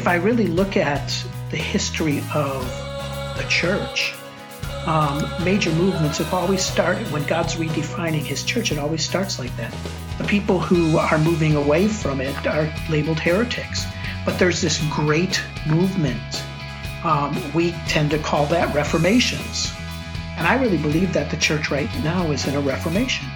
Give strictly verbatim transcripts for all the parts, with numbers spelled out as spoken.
if I really look at the history of the church, um, major movements have always started, when God's redefining his church, it always starts like that. The people who are moving away from it are labeled heretics. But there's this great movement. Um, we tend to call that reformations. And I really believe that the church right now is in a reformation.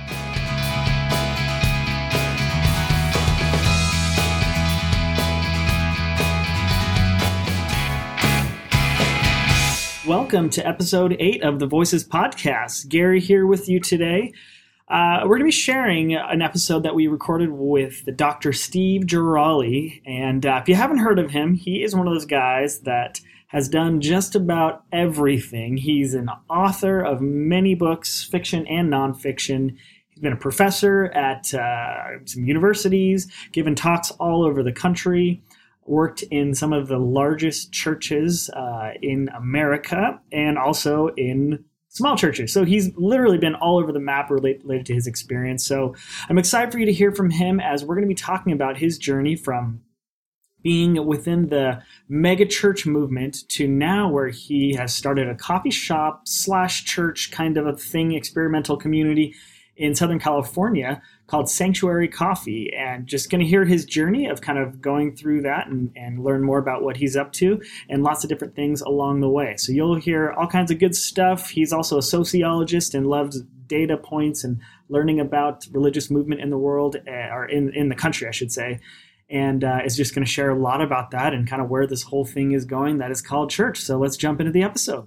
Welcome to episode eight of the Voices Podcast. Gary here with you today. Uh, we're going to be sharing an episode that we recorded with Doctor Steve Girali. And uh, if you haven't heard of him, he is one of those guys that has done just about everything. He's an author of many books, fiction and nonfiction. He's been a professor at uh, some universities, given talks all over the country, worked in some of the largest churches uh, in America and also in small churches. So he's literally been all over the map related, related to his experience. So I'm excited for you to hear from him as we're going to be talking about his journey from being within the mega church movement to now where he has started a coffee shop slash church kind of a thing, experimental community in Southern California called Sanctuary Coffee, and just going to hear his journey of kind of going through that and, and learn more about what he's up to and lots of different things along the way. So you'll hear all kinds of good stuff. He's also a sociologist and loves data points and learning about religious movement in the world, or in, in the country, I should say, and uh, is just going to share a lot about that and kind of where this whole thing is going that is called church. So let's jump into the episode.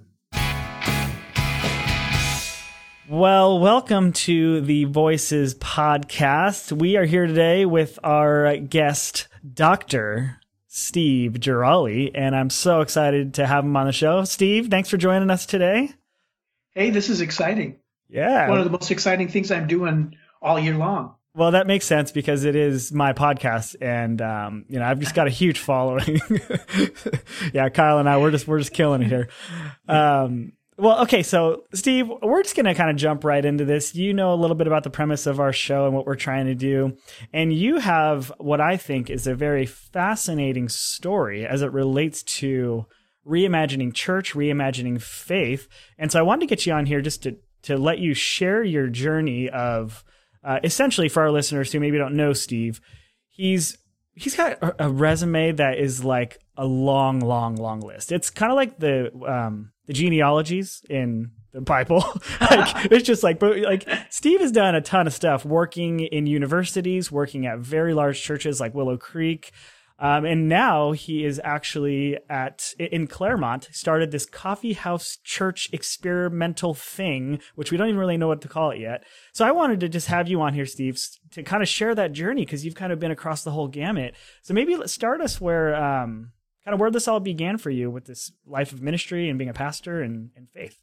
Well, welcome to the Voices Podcast. We are here today with our guest, Doctor Steve Girali, and I'm so excited to have him on the show. Steve, thanks for joining us today. Hey, this is exciting. Yeah. One of the most exciting things I'm doing all year long. Well, that makes sense because it is my podcast, and um, you know, I've just got a huge following. Yeah, Kyle and I, we're just we're just killing it here. Um, Well, okay, so Steve, we're just going to kind of jump right into this. You know a little bit about the premise of our show and what we're trying to do, and you have what I think is a very fascinating story as it relates to reimagining church, reimagining faith. And so I wanted to get you on here just to, to let you share your journey of, uh, essentially for our listeners who maybe don't know Steve, he's he's got a, a resume that is like a long, long, long list. It's kind of like the... Um, the genealogies in the Bible. Like, it's just like, like Steve has done a ton of stuff, working in universities, working at very large churches like Willow Creek. Um, and now he is actually at, in Claremont, started this coffee house church experimental thing, which we don't even really know what to call it yet. So I wanted to just have you on here, Steve, to kind of share that journey, because you've kind of been across the whole gamut. So maybe let's start us where, um, kind of where this all began for you with this life of ministry and being a pastor and, and faith.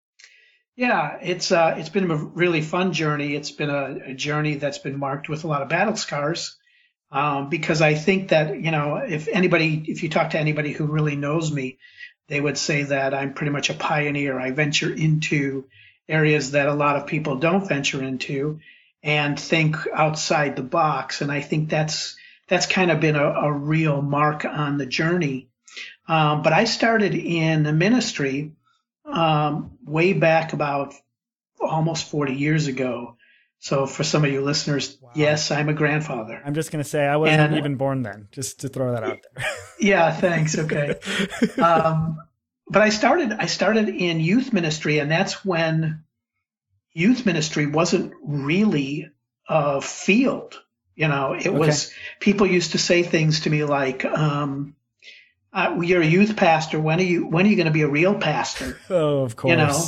Yeah, it's uh, it's been a really fun journey. It's been a, a journey that's been marked with a lot of battle scars, um, because I think that, you know, if anybody, if you talk to anybody who really knows me, they would say that I'm pretty much a pioneer. I venture into areas that a lot of people don't venture into and think outside the box. And I think that's That's kind of been a, a real mark on the journey. Um, but I started in the ministry um, way back about almost forty years ago. So for some of you listeners, wow. Yes, I'm a grandfather. I'm just going to say I wasn't and, even born then, just to throw that out there. Yeah, thanks. Okay. um, but I started, I started in youth ministry, and that's when youth ministry wasn't really a field. You know, it okay. was, people used to say things to me like, um, uh, you're a youth pastor. When are you, when are you going to be a real pastor? Oh, of course. You know?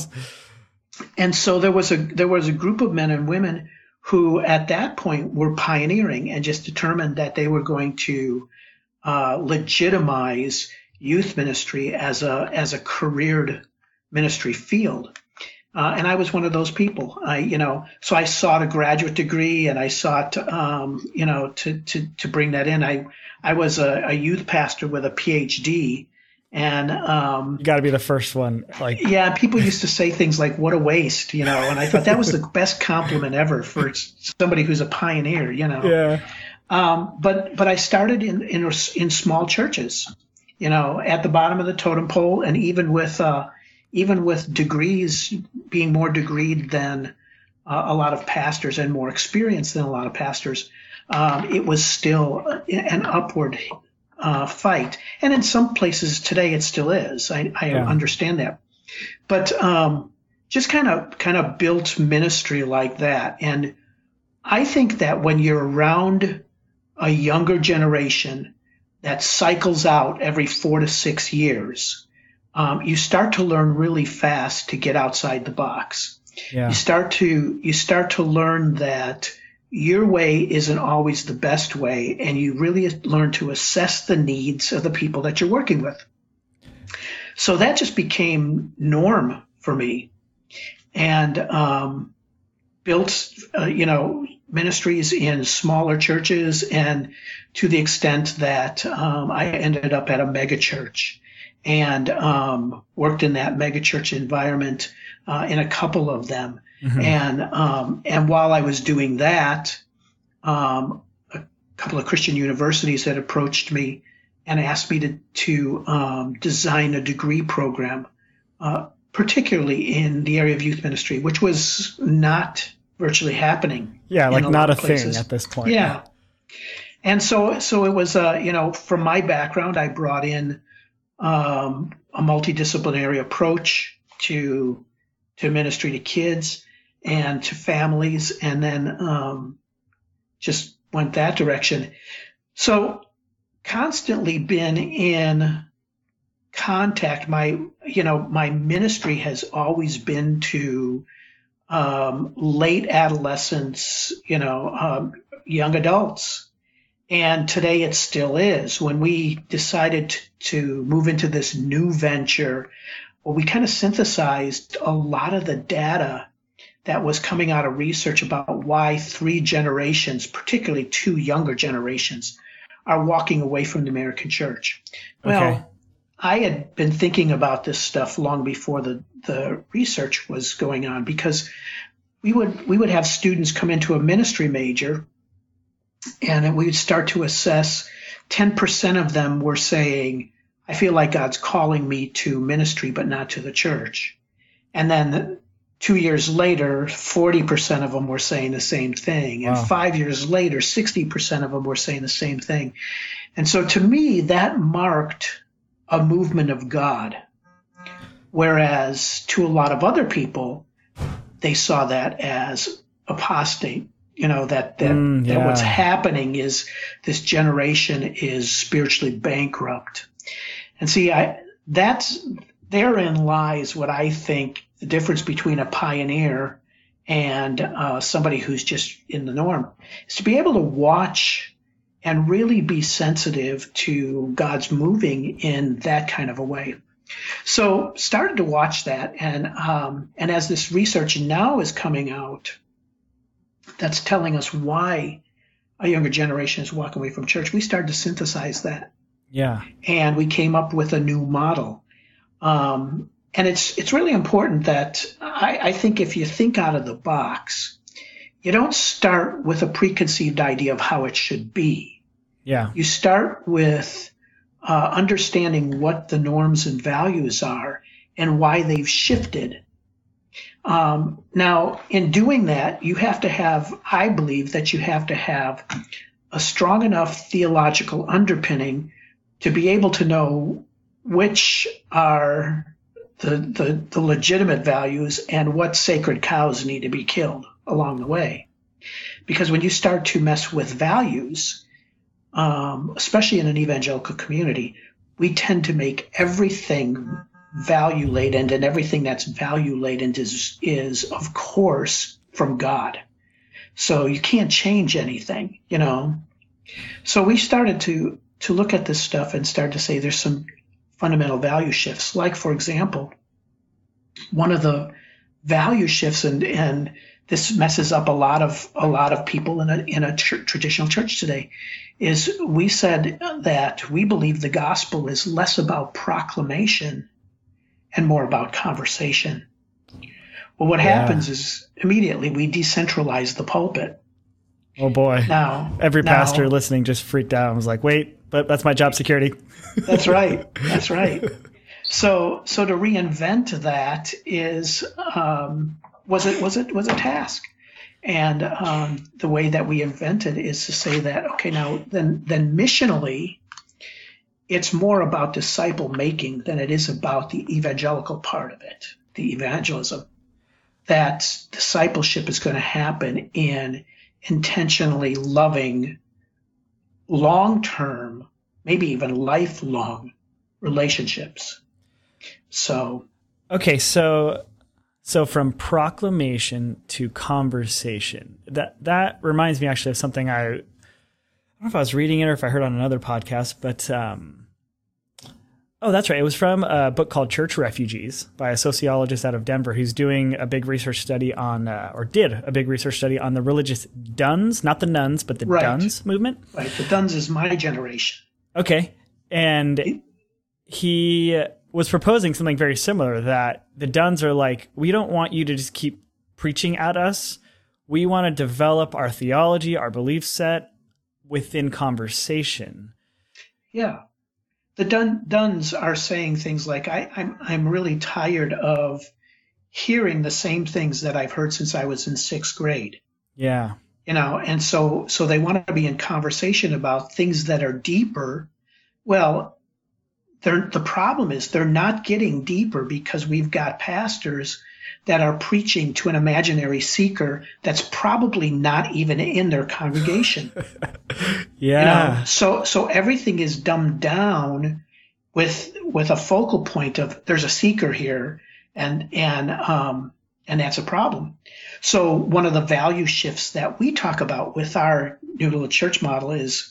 And so there was a, there was a group of men and women who at that point were pioneering and just determined that they were going to, uh, legitimize youth ministry as a, as a careered ministry field. Uh, and I was one of those people. I, you know, so I sought a graduate degree, and I sought, um, you know, to to to bring that in. I I was a, a youth pastor with a P H D, and um, you got to be the first one. Like, yeah, people used to say things like "what a waste," you know, and I thought that was the best compliment ever for somebody who's a pioneer, you know. Yeah. Um, but but I started in in in small churches. you know, at the bottom of the totem pole, and even with uh, even with degrees, being more degreed than uh, a lot of pastors and more experienced than a lot of pastors, um, it was still an upward uh, fight. And in some places today, it still is. I, I Yeah. understand that, but um, just kind of kind of built ministry like that. And I think that when you're around a younger generation that cycles out every four to six years, um, you start to learn really fast to get outside the box. Yeah. You start to you start to learn that your way isn't always the best way, and you really learn to assess the needs of the people that you're working with. So that just became norm for me, and um, built uh, you know ministries in smaller churches, and to the extent that um, I ended up at a mega church and um, worked in that mega church environment uh, in a couple of them. Mm-hmm. And um, and while I was doing that, um, a couple of Christian universities had approached me and asked me to to um, design a degree program, uh, particularly in the area of youth ministry, which was not virtually happening. Yeah, like not a thing at this point. Yeah. And so so it was, uh, you know, from my background, I brought in um, a multidisciplinary approach to to ministry to kids and to families, and then um, just went that direction. So constantly been in contact. My, you know, my ministry has always been to um, late adolescents, you know, um, young adults. And today it still is. When we decided to move into this new venture, well, we kind of synthesized a lot of the data that was coming out of research about why three generations, particularly two younger generations, are walking away from the American church. Well, okay. I had been thinking about this stuff long before the, the research was going on, because we would we would have students come into a ministry major, and we would start to assess. ten percent of them were saying, I feel like God's calling me to ministry, but not to the church. And then two years later, forty percent of them were saying the same thing. Wow. And five years later, sixty percent of them were saying the same thing. And so to me, that marked a movement of God. Whereas to a lot of other people, they saw that as apostate. You know, that that, mm, yeah. that what's happening is this generation is spiritually bankrupt. And see, I that's therein lies what I think the difference between a pioneer and uh, somebody who's just in the norm, is to be able to watch and really be sensitive to God's moving in that kind of a way. So started to watch that, and um, and as this research now is coming out, that's telling us why a younger generation is walking away from church, we started to synthesize that. Yeah. And we came up with a new model. Um, and it's it's really important that I, I think if you think out of the box, you don't start with a preconceived idea of how it should be. Yeah. You start with uh, understanding what the norms and values are and why they've shifted. Um, now, in doing that, you have to have, I believe that you have to have a strong enough theological underpinning to be able to know which are the, the, the legitimate values and what sacred cows need to be killed along the way. Because when you start to mess with values, um, especially in an evangelical community, we tend to make everything value laden, and everything that's value laden is, is, of course, from God. So you can't change anything, you know. So we started to to look at this stuff and start to say there's some fundamental value shifts. Like, for example, one of the value shifts, and and this messes up a lot of a lot of people in a in a tr- traditional church today, is we said that we believe the gospel is less about proclamation and more about conversation. Well, what yeah. happens is immediately we decentralize the pulpit. Oh boy. Now, every pastor now, listening just freaked out and was like, wait, but that's my job security. That's right. That's right. So, so to reinvent that is, um, was it, was it, was a task. And, um, the way that we invented is to say that, okay, now then, then missionally, it's more about disciple making than it is about the evangelical part of it, the evangelism. That discipleship is going to happen in intentionally loving, long-term, maybe even lifelong relationships. So, okay, so so from proclamation to conversation, that that reminds me actually of something I, I don't know if I was reading it or if I heard on another podcast, but um, oh, that's right. It was from a book called Church Refugees by a sociologist out of Denver who's doing a big research study on, uh, or did a big research study on the religious Duns, not the nuns, but the right. Duns movement. Right. The Duns is my generation. Okay. And he was proposing something very similar, that the Duns are like, we don't want you to just keep preaching at us. We want to develop our theology, our belief set within conversation. Yeah. The Dun, Duns are saying things like, I, I'm, I'm really tired of hearing the same things that I've heard since I was in sixth grade. Yeah. You know, and so, so they want to be in conversation about things that are deeper. Well, they're, the problem is they're not getting deeper because we've got pastors that are preaching to an imaginary seeker that's probably not even in their congregation. Yeah. You know, so so everything is dumbed down with with a focal point of there's a seeker here, and and um and that's a problem. So one of the value shifts that we talk about with our New to the Church model is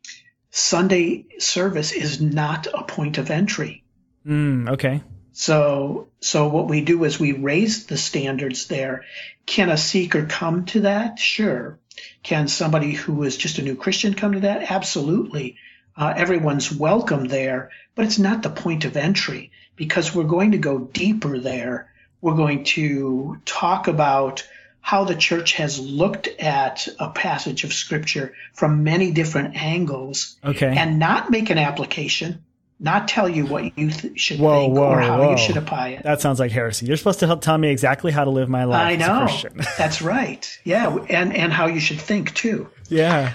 Sunday service is not a point of entry. Mm, okay. So, so what we do is we raise the standards there. Can a seeker come to that? Sure. Can somebody who is just a new Christian come to that? Absolutely. Uh, everyone's welcome there, but it's not the point of entry because we're going to go deeper there. We're going to talk about how the church has looked at a passage of Scripture from many different angles, okay, and not make an application. Not tell you what you th- should whoa, think whoa, or how whoa. you should apply it. That sounds like heresy. You're supposed to help tell me exactly how to live my life I as know. a Christian. That's right. Yeah, and and how you should think too. Yeah.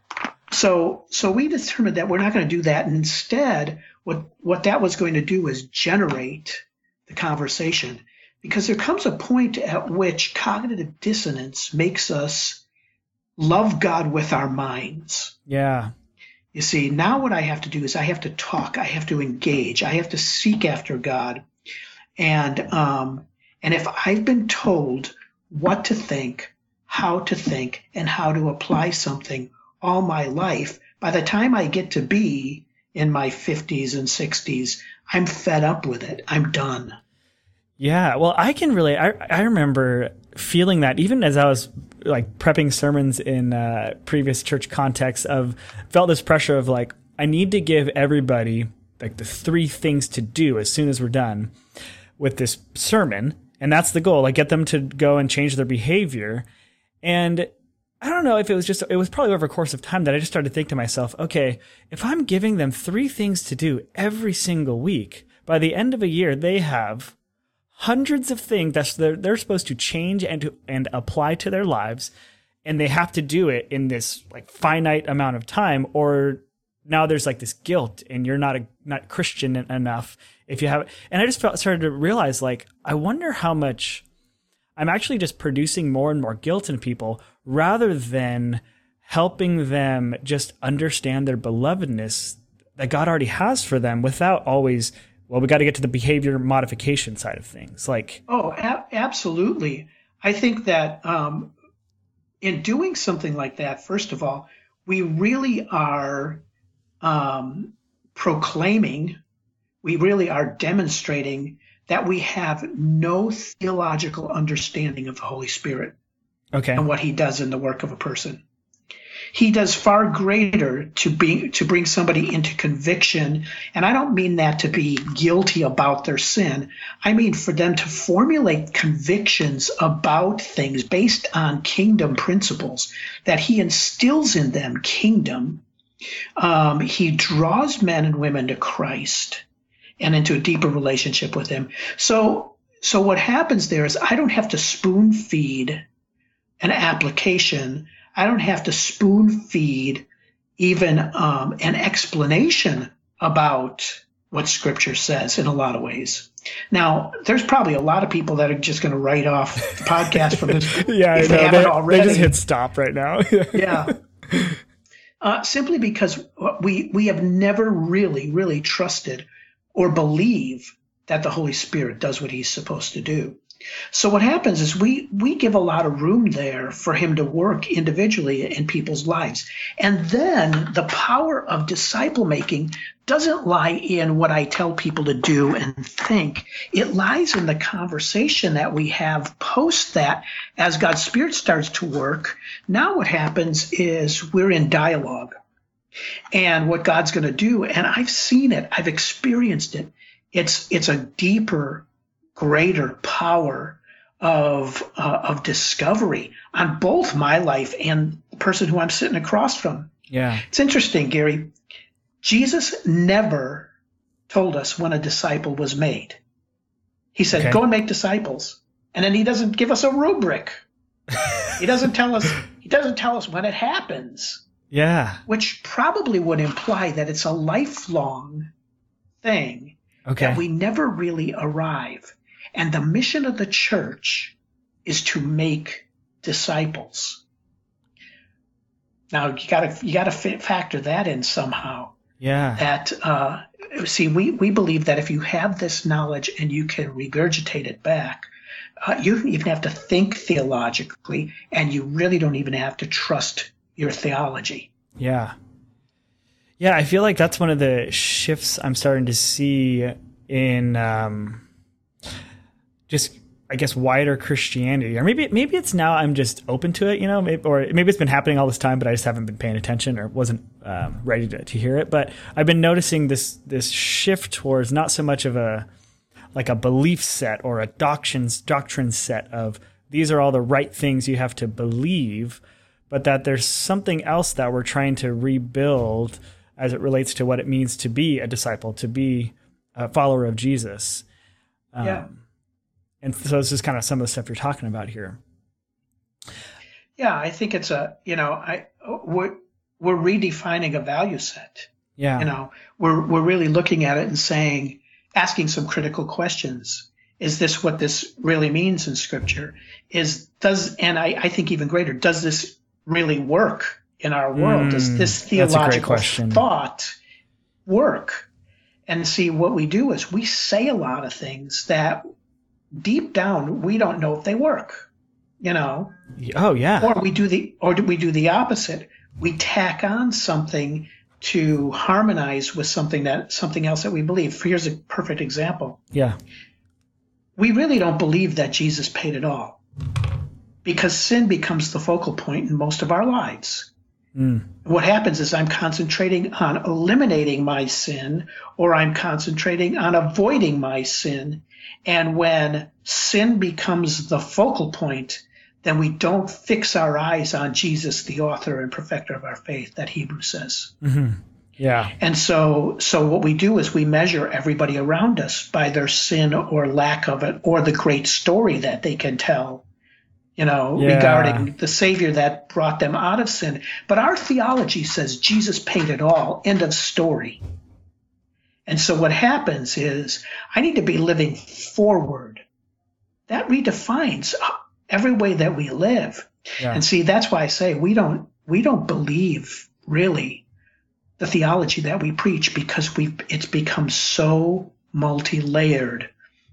So so we determined that we're not going to do that, and instead, what what that was going to do is generate the conversation, because there comes a point at which cognitive dissonance makes us love God with our minds. Yeah. You see, now what I have to do is I have to talk, I have to engage, I have to seek after God. And um, and if I've been told what to think, how to think, and how to apply something all my life, by the time I get to be in my fifties and sixties, I'm fed up with it. I'm done. Yeah, well, I can really, I, I remember feeling that even as I was like prepping sermons in uh, previous church contexts, of felt this pressure of like, I need to give everybody like the three things to do as soon as we're done with this sermon. And that's the goal, like get them to go and change their behavior. And I don't know if it was just, it was probably over a course of time that I just started to think to myself, okay, if I'm giving them three things to do every single week, by the end of a year, they have hundreds of things that they're, they're supposed to change and to, and apply to their lives. And they have to do it in this like finite amount of time, or now there's like this guilt and you're not a, not Christian enough if you have, and I just felt, started to realize like, I wonder how much I'm actually just producing more and more guilt in people rather than helping them just understand their belovedness that God already has for them without always, well, we got to get to the behavior modification side of things. Like, oh, a- absolutely. I think that um, in doing something like that, first of all, we really are um, proclaiming, we really are demonstrating that we have no theological understanding of the Holy Spirit okay, and what he does in the work of a person. He does far greater to be to bring somebody into conviction. And I don't mean that to be guilty about their sin. I mean for them to formulate convictions about things based on kingdom principles, that he instills in them kingdom. Um, he draws men and women to Christ and into a deeper relationship with him. So, so what happens there is I don't have to spoon feed an application. I don't have to spoon feed even um, an explanation about what Scripture says in a lot of ways. Now, there's probably a lot of people that are just going to write off the podcast from this yeah, if I know. they haven't They, already. they just hit stop right now. yeah. Uh, simply because we we have never really, really trusted or believe that the Holy Spirit does what he's supposed to do. So what happens is we we give a lot of room there for him to work individually in people's lives. And then the power of disciple making doesn't lie in what I tell people to do and think. It lies in the conversation that we have post that as God's Spirit starts to work. Now what happens is we're in dialogue. And what God's going to do, and I've seen it, I've experienced it, it's it's a deeper, greater power of uh, of discovery on both my life and the person who I'm sitting across from. Yeah. It's interesting, Gary. Jesus never told us when a disciple was made. He said, okay. go and make disciples. And then he doesn't give us a rubric. He doesn't tell us, he doesn't tell us when it happens. Yeah. Which probably would imply that it's a lifelong thing. Okay. That we never really arrive. And the mission of the church is to make disciples. Now you gotta, you gotta fit, factor that in somehow. Yeah. That, uh, see, we, we believe that if you have this knowledge and you can regurgitate it back, uh, you don't even have to think theologically, and you really don't even have to trust your theology. Yeah. Yeah, I feel like that's one of the shifts I'm starting to see in um, just, I guess, wider Christianity. Or maybe maybe it's now I'm just open to it, you know, maybe, or maybe it's been happening all this time, but I just haven't been paying attention or wasn't um, ready to, to hear it. But I've been noticing this this shift towards not so much of a like a belief set or a doctrines doctrine set of these are all the right things you have to believe, but that there's something else that we're trying to rebuild as it relates to what it means to be a disciple, to be a follower of Jesus. Um, yeah. And so this is kind of some of the stuff you're talking about here. Yeah, I think it's a, you know, I we're, we're redefining a value set. Yeah. You know, we're we're really looking at it and saying, asking some critical questions. Is this what this really means in Scripture? Is does and I, I think even greater, does this really work in our world? Mm, does this that's a great theological question. thought work? And see, what we do is we say a lot of things that deep down we don't know if they work. You know? Oh yeah. Or we do the or do we do the opposite? We tack on something to harmonize with something that something else that we believe. Here's a perfect example. Yeah. We really don't believe that Jesus paid it all, because sin becomes the focal point in most of our lives. Mm. What happens is I'm concentrating on eliminating my sin, or I'm concentrating on avoiding my sin. And when sin becomes the focal point, then we don't fix our eyes on Jesus, the author and perfecter of our faith, that Hebrews says. Mm-hmm. Yeah. And so, so what we do is we measure everybody around us by their sin or lack of it, or the great story that they can tell, you know, Yeah. regarding the Savior that brought them out of sin. But our theology says Jesus paid it all. End of story. And so what happens is I need to be living forward. That redefines every way that we live. Yeah. And see, that's why I say we don't we don't believe really the theology that we preach, because we it's become so multi-layered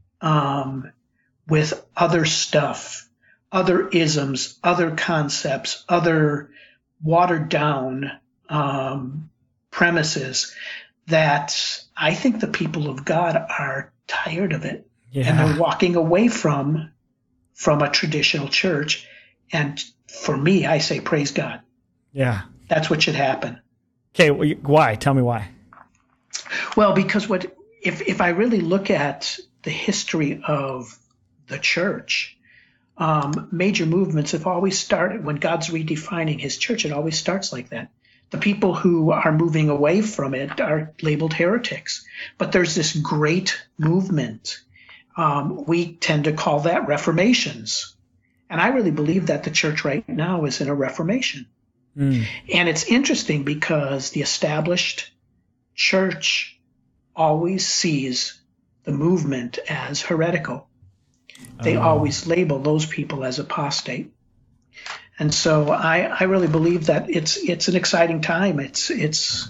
um, with other stuff, other isms, other concepts, other watered down um, premises, that I think the people of God are tired of it. Yeah. And they're walking away from from a traditional church. And for me, I say, praise God. Yeah. That's what should happen. Okay, why? Tell me why. Well, because what if if I really look at the history of the church, um, major movements have always started when God's redefining his church. It always starts like that. The people who are moving away from it are labeled heretics. But there's this great movement. Um, we tend to call that reformations. And I really believe that the church right now is in a reformation. Mm. And it's interesting because the established church always sees the movement as heretical. They oh. always label those people as apostate. And so I, I really believe that it's it's an exciting time. It's it's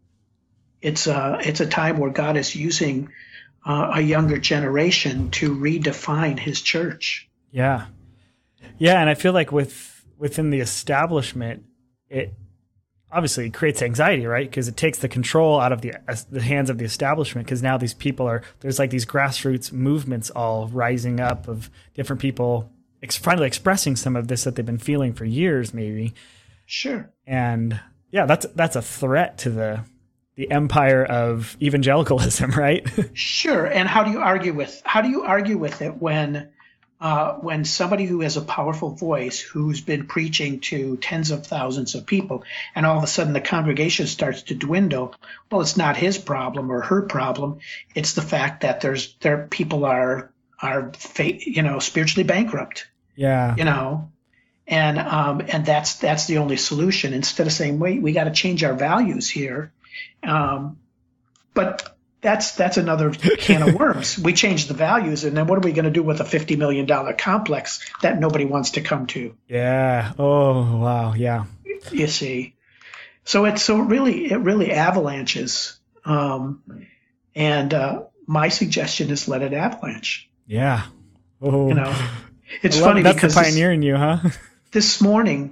it's a it's a time where God is using uh, a younger generation to redefine his church. Yeah, yeah, and I feel like with within the establishment, it obviously creates anxiety, right? Because it takes the control out of the the hands of the establishment. Because now these people are there's like these grassroots movements all rising up of different people ex- finally expressing some of this that they've been feeling for years, maybe. Sure. And yeah, that's that's a threat to the the empire of evangelicalism, right? Sure. And how do you argue with how do you argue with it when uh, when somebody who has a powerful voice, who's been preaching to tens of thousands of people, and all of a sudden the congregation starts to dwindle? Well, it's not his problem or her problem. It's the fact that there's there people are are you know spiritually bankrupt. Yeah. You know, and um, and that's that's the only solution. Instead of saying, wait, we got to change our values here. Um, but that's that's another can of worms. We change the values, and then what are we going to do with a fifty million dollars complex that nobody wants to come to? Yeah. Oh, wow. Yeah. You see. So it's so really, it really avalanches. Um, and uh, my suggestion is let it avalanche. Yeah. Oh. You know, it's I love funny it. That's because the pioneer in you, huh? This morning,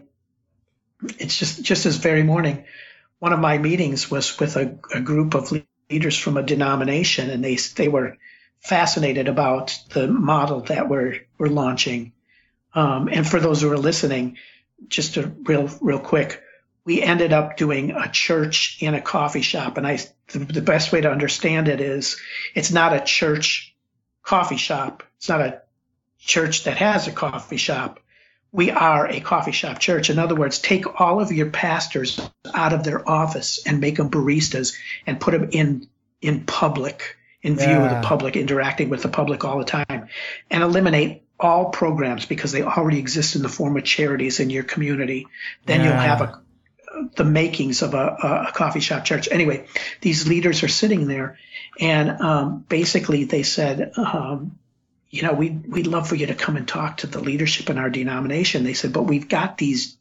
it's just, just this very morning, one of my meetings was with a, a group of leaders from a denomination, and they they were fascinated about the model that we're we're launching. Um, and for those who are listening, just a real real quick, we ended up doing a church in a coffee shop, and I the, the best way to understand it is it's not a church coffee shop. It's not a church that has a coffee shop. We are a coffee shop church. In other words, take all of your pastors out of their office and make them baristas and put them in in public, in view yeah. of the public, interacting with the public all the time, and eliminate all programs because they already exist in the form of charities in your community. Then yeah. you'll have a, the makings of a, a coffee shop church. Anyway, these leaders are sitting there, and um, basically they said, um, you know, we'd, we'd love for you to come and talk to the leadership in our denomination. They said, but we've got these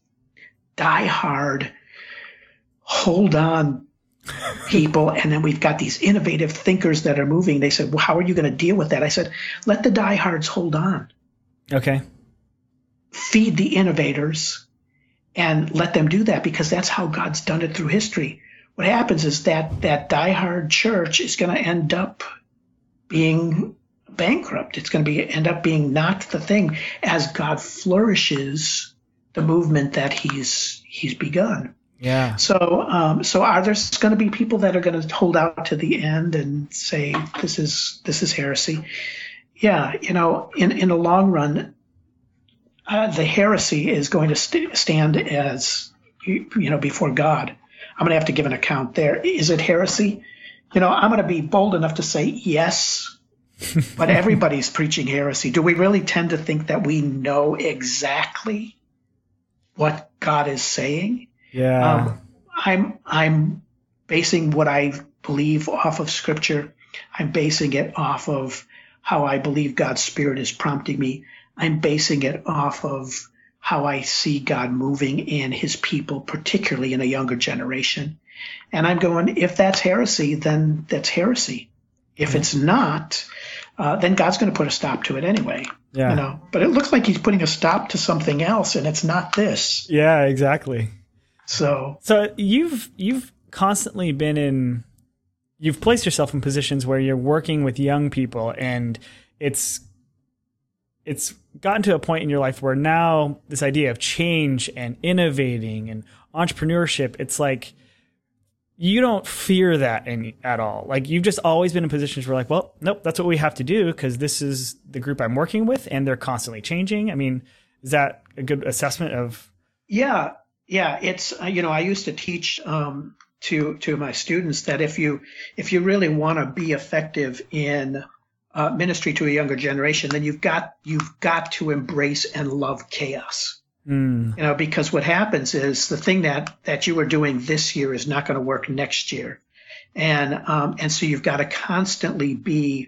diehard, hold on people, and then we've got these innovative thinkers that are moving. They said, well, how are you going to deal with that? I said, let the diehards hold on. Okay. Feed the innovators and let them do that, because that's how God's done it through history. What happens is that that diehard church is going to end up being bankrupt. It's going to be end up being not the thing as God flourishes the movement that he's he's begun. Yeah. So um, so are there going to be people that are going to hold out to the end and say this is this is heresy? Yeah, you know, in in the long run, uh, the heresy is going to st- stand as you, you know before God. I'm going to have to give an account there. Is it heresy? You know, I'm going to be bold enough to say yes. But everybody's preaching heresy. Do we really tend to think that we know exactly what God is saying? Yeah. Um, I'm I'm basing what I believe off of Scripture. I'm basing it off of how I believe God's Spirit is prompting me. I'm basing it off of how I see God moving in his people, particularly in a younger generation. And I'm going, if that's heresy, then that's heresy. If it's not, uh, then God's going to put a stop to it anyway. Yeah. You know, but it looks like he's putting a stop to something else, and it's not this. Yeah, exactly. So, so you've you've constantly been in, you've placed yourself in positions where you're working with young people, and it's it's gotten to a point in your life where now this idea of change and innovating and entrepreneurship, it's like you don't fear that any, at all. Like you've just always been in positions where like, well, nope, that's what we have to do because this is the group I'm working with and they're constantly changing. I mean, is that a good assessment of? Yeah. Yeah. It's, uh, you know, I used to teach um, to, to my students that if you, if you really want to be effective in uh, ministry to a younger generation, then you've got, you've got to embrace and love chaos. Mm. You know, because what happens is the thing that, that you are doing this year is not going to work next year. And, um, and so you've got to constantly be,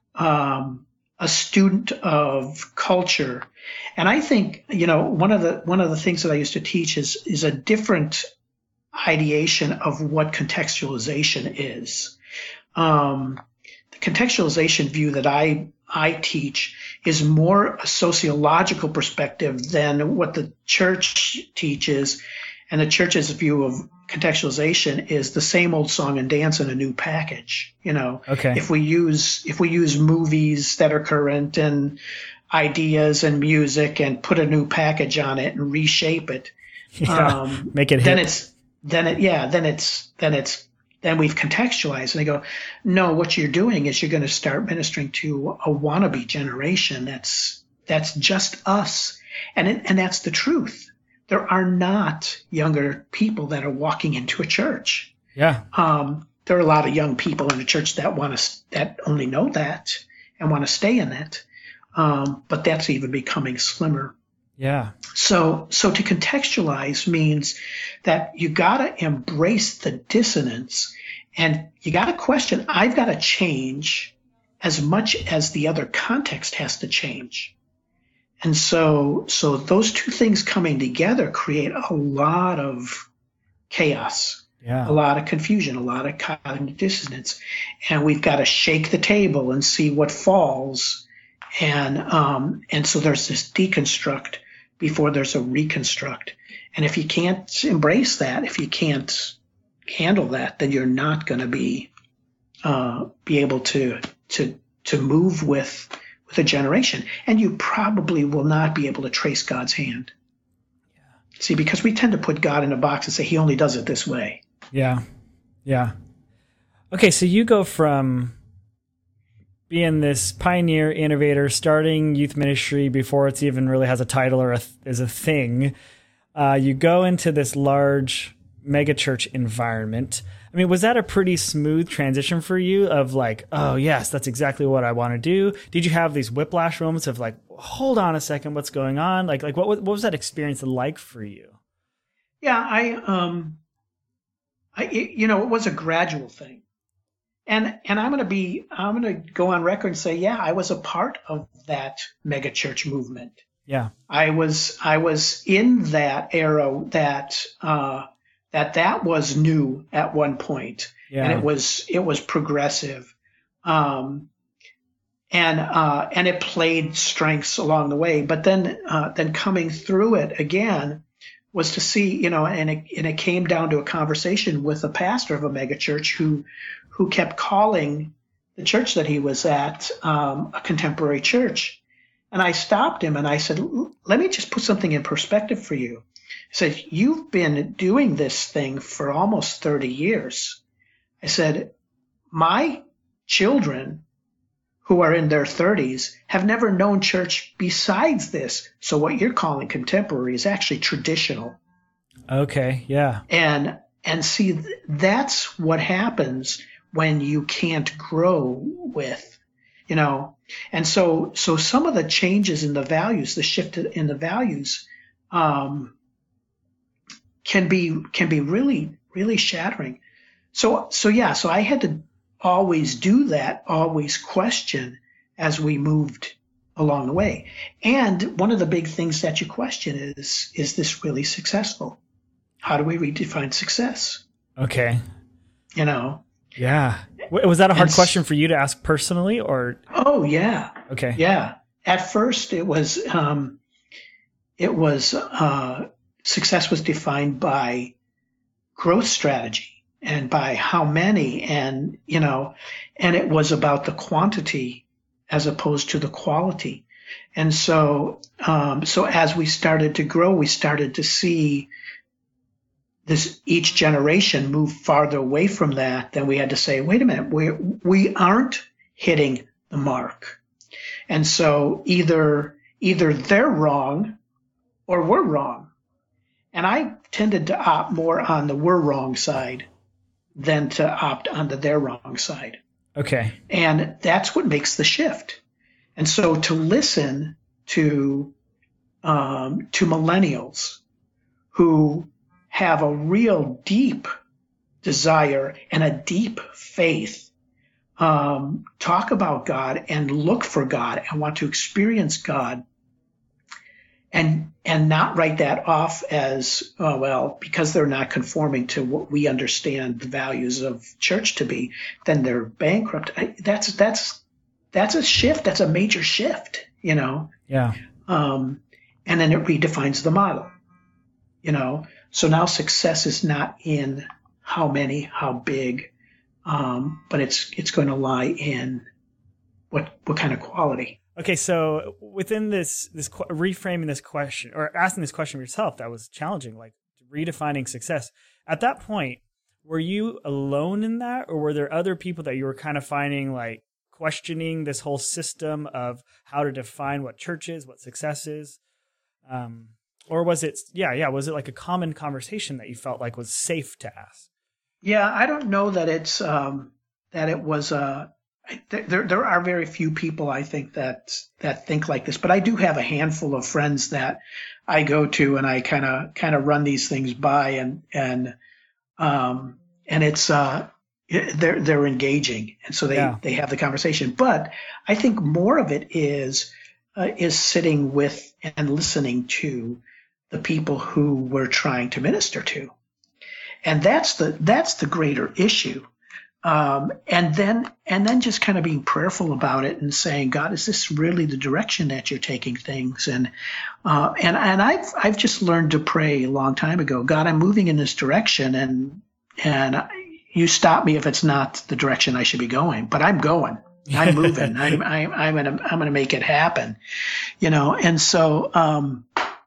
um, a student of culture. And I think, you know, one of the, one of the things that I used to teach is, is a different ideation of what contextualization is. Um, the contextualization view that I, I teach is more a sociological perspective than what the church teaches. And the church's view of contextualization is the same old song and dance in a new package. You know, okay. if we use, if we use movies that are current and ideas and music and put a new package on it and reshape it, yeah, um, make it hip. then it's, then it, yeah, then it's, then it's, then we've contextualized. And they go, no, what you're doing is you're going to start ministering to a wannabe generation. That's, that's just us. And it, and that's the truth. There are not younger people that are walking into a church. Yeah. Um, there are a lot of young people in the church that want to, that only know that and want to stay in that. Um, but that's even becoming slimmer. Yeah. So, so to contextualize means that you got to embrace the dissonance and you got to question, I've got to change as much as the other context has to change. And so, so those two things coming together create a lot of chaos, yeah. a lot of confusion, a lot of cognitive dissonance. And we've got to shake the table and see what falls. And, um, and so there's this deconstruct before there's a reconstruct. And if you can't embrace that, if you can't handle that, then you're not going to be, uh, be able to, to, to move with, with a generation. And you probably will not be able to trace God's hand. Yeah. See, because we tend to put God in a box and say he only does it this way. Yeah. Yeah. Okay. So you go from being this pioneer, innovator, starting youth ministry before it's even really has a title or a, is a thing. Uh, you go into this large megachurch environment. I mean, was that a pretty smooth transition for you of like, oh yes, that's exactly what I want to do? Did you have these whiplash moments of like, hold on a second, what's going on? Like, like what, what was that experience like for you? Yeah, I, um, I, it, you know, it was a gradual thing. And and I'm going to be I'm going to go on record and say, yeah, I was a part of that megachurch movement. Yeah, I was I was in that era that uh, that that was new at one point, yeah. and it was it was progressive, um, and uh, and it played strengths along the way. But then uh, then coming through it again was to see, you know, and it and it came down to a conversation with a pastor of a megachurch who. who kept calling the church that he was at um, a contemporary church. And I stopped him and I said, let me just put something in perspective for you. I said, you've been doing this thing for almost thirty years. I said, my children who are in their thirties have never known church besides this. So what you're calling contemporary is actually traditional. Okay, yeah. And, and see, that's what happens when you can't grow with, you know, and so, so some of the changes in the values, the shift in the values, um, can be, can be really, really shattering. So, so yeah, so I had to always do that, always question as we moved along the way. And one of the big things that you question is, is this really successful? How do we redefine success? Okay. You know? Yeah. Was that a hard and, question for you to ask personally or? Oh yeah. Okay. Yeah. At first it was, um, it was, uh, success was defined by growth strategy and by how many and, you know, and it was about the quantity as opposed to the quality. And so, um, so as we started to grow, we started to see this each generation move farther away from that. Then we had to say, wait a minute, we we aren't hitting the mark. And so either either they're wrong or we're wrong. And I tended to opt more on the we're wrong side than to opt on the they're wrong side. Okay. And that's what makes the shift. And so to listen to um, to millennials who have a real deep desire and a deep faith, um, talk about God and look for God and want to experience God, and and not write that off as, oh, well, because they're not conforming to what we understand the values of church to be, then they're bankrupt. I, that's that's that's a shift. That's a major shift, you know. Yeah. Um, and then it redefines the model, you know. So now success is not in how many, how big, um, but it's it's going to lie in what what kind of quality. Okay, so within this this reframing this question or asking this question of yourself, that was challenging, like redefining success. At that point, were you alone in that, or were there other people that you were kind of finding like questioning this whole system of how to define what church is, what success is? Um, or was it, yeah, yeah, was it like a common conversation that you felt like was safe to ask? Yeah, I don't know that it's um, that it was a. There, there are very few people, I think, that that think like this. But I do have a handful of friends that I go to, and I kind of kind of run these things by, and and um, and it's uh, they're they're engaging, and so they Yeah. they have the conversation. But I think more of it is uh, is sitting with and listening to the people who we're trying to minister to, and that's the that's the greater issue. Um, and then, and then just kind of being prayerful about it and saying, God, is this really the direction that you're taking things? And, uh, and, and I've, I've just learned to pray a long time ago, God, I'm moving in this direction, and, and you stop me if it's not the direction I should be going, but I'm going, I'm moving, I'm, I'm, I'm going to, I'm going to make it happen, you know? And so, um,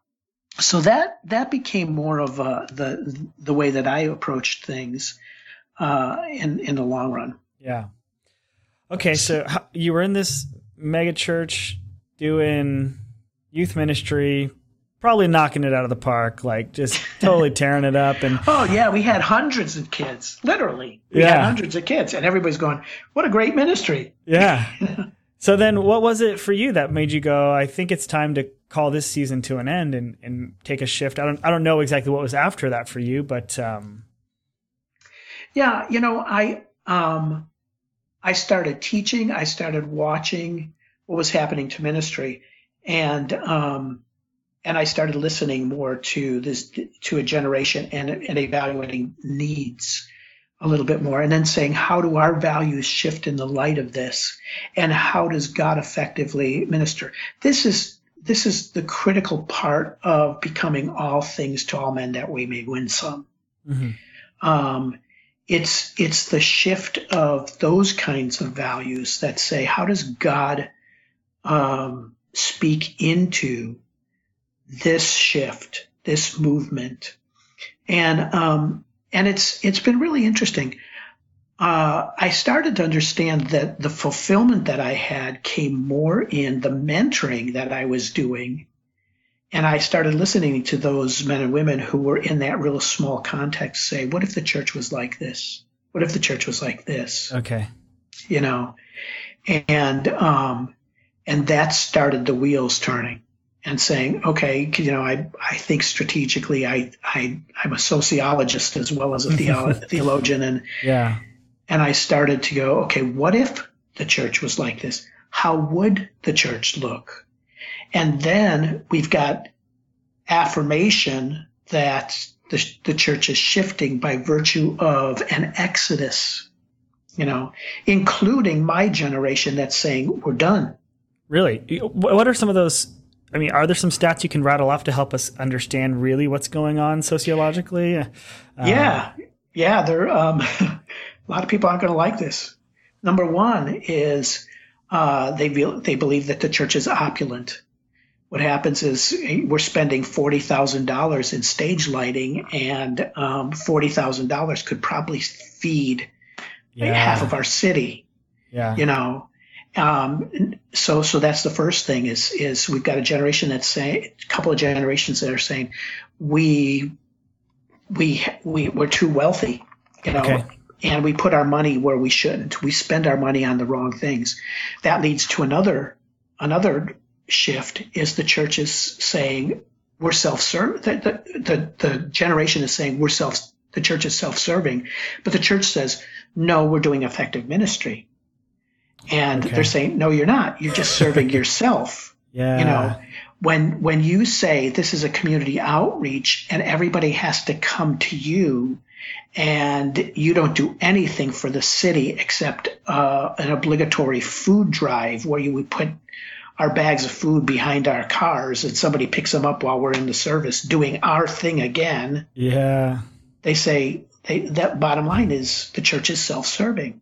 so that, that became more of a, the, the way that I approached things. Uh, in in the long run. Yeah. Okay, so how, you were in this mega church doing youth ministry, probably knocking it out of the park, like just totally tearing it up. And oh yeah, we had hundreds of kids, literally. We yeah. had hundreds of kids, and everybody's going, "What a great ministry!" Yeah. So then, what was it for you that made you go, "I think it's time to call this season to an end and and take a shift"? I don't I don't know exactly what was after that for you, but. Um, Yeah, you know, I um, I started teaching. I started watching what was happening to ministry, and um, and I started listening more to this to a generation and, and evaluating needs a little bit more, and then saying, how do our values shift in the light of this, and how does God effectively minister? This is this is the critical part of becoming all things to all men, that we may win some. Mm-hmm. Um, It's it's the shift of those kinds of values that say, how does God um, speak into this shift, this movement, and um, and it's it's been really interesting. Uh, I started to understand that the fulfillment that I had came more in the mentoring that I was doing. And I started listening to those men and women who were in that real small context say, what if the church was like this? What if the church was like this? Okay. You know, and, um, and that started the wheels turning and saying, okay, you know, I, I think strategically, I, I, I'm a sociologist as well as a theolo- theologian. And, yeah. and I started to go, okay, what if the church was like this? How would the church look? And then we've got affirmation that the, the church is shifting by virtue of an exodus, you know, including my generation that's saying we're done. Really? What are some of those? I mean, are there some stats you can rattle off to help us understand really what's going on sociologically? Uh, yeah. Yeah. There, um, a lot of people aren't going to like this. Number one is, Uh, they be, they believe that the church is opulent. What happens is we're spending forty thousand dollars in stage lighting, and um, forty thousand dollars could probably feed Yeah. half of our city. Yeah. You know, um, so so that's the first thing is is we've got a generation that's saying, a couple of generations that are saying we we we we're too wealthy, you know. Okay. And we put our money where we shouldn't. We spend our money on the wrong things. That leads to another another shift is the church is saying we're self-serving. The, the, the, the generation is saying we're self, the church is self-serving, but the church says, no, we're doing effective ministry. And Okay. they're saying, no, you're not. You're just serving yourself. Yeah. You know, when, when you say this is a community outreach and everybody has to come to you, and you don't do anything for the city except uh, an obligatory food drive where you would put our bags of food behind our cars and somebody picks them up while we're in the service doing our thing again. Yeah. They say they, that bottom line is the church is self-serving.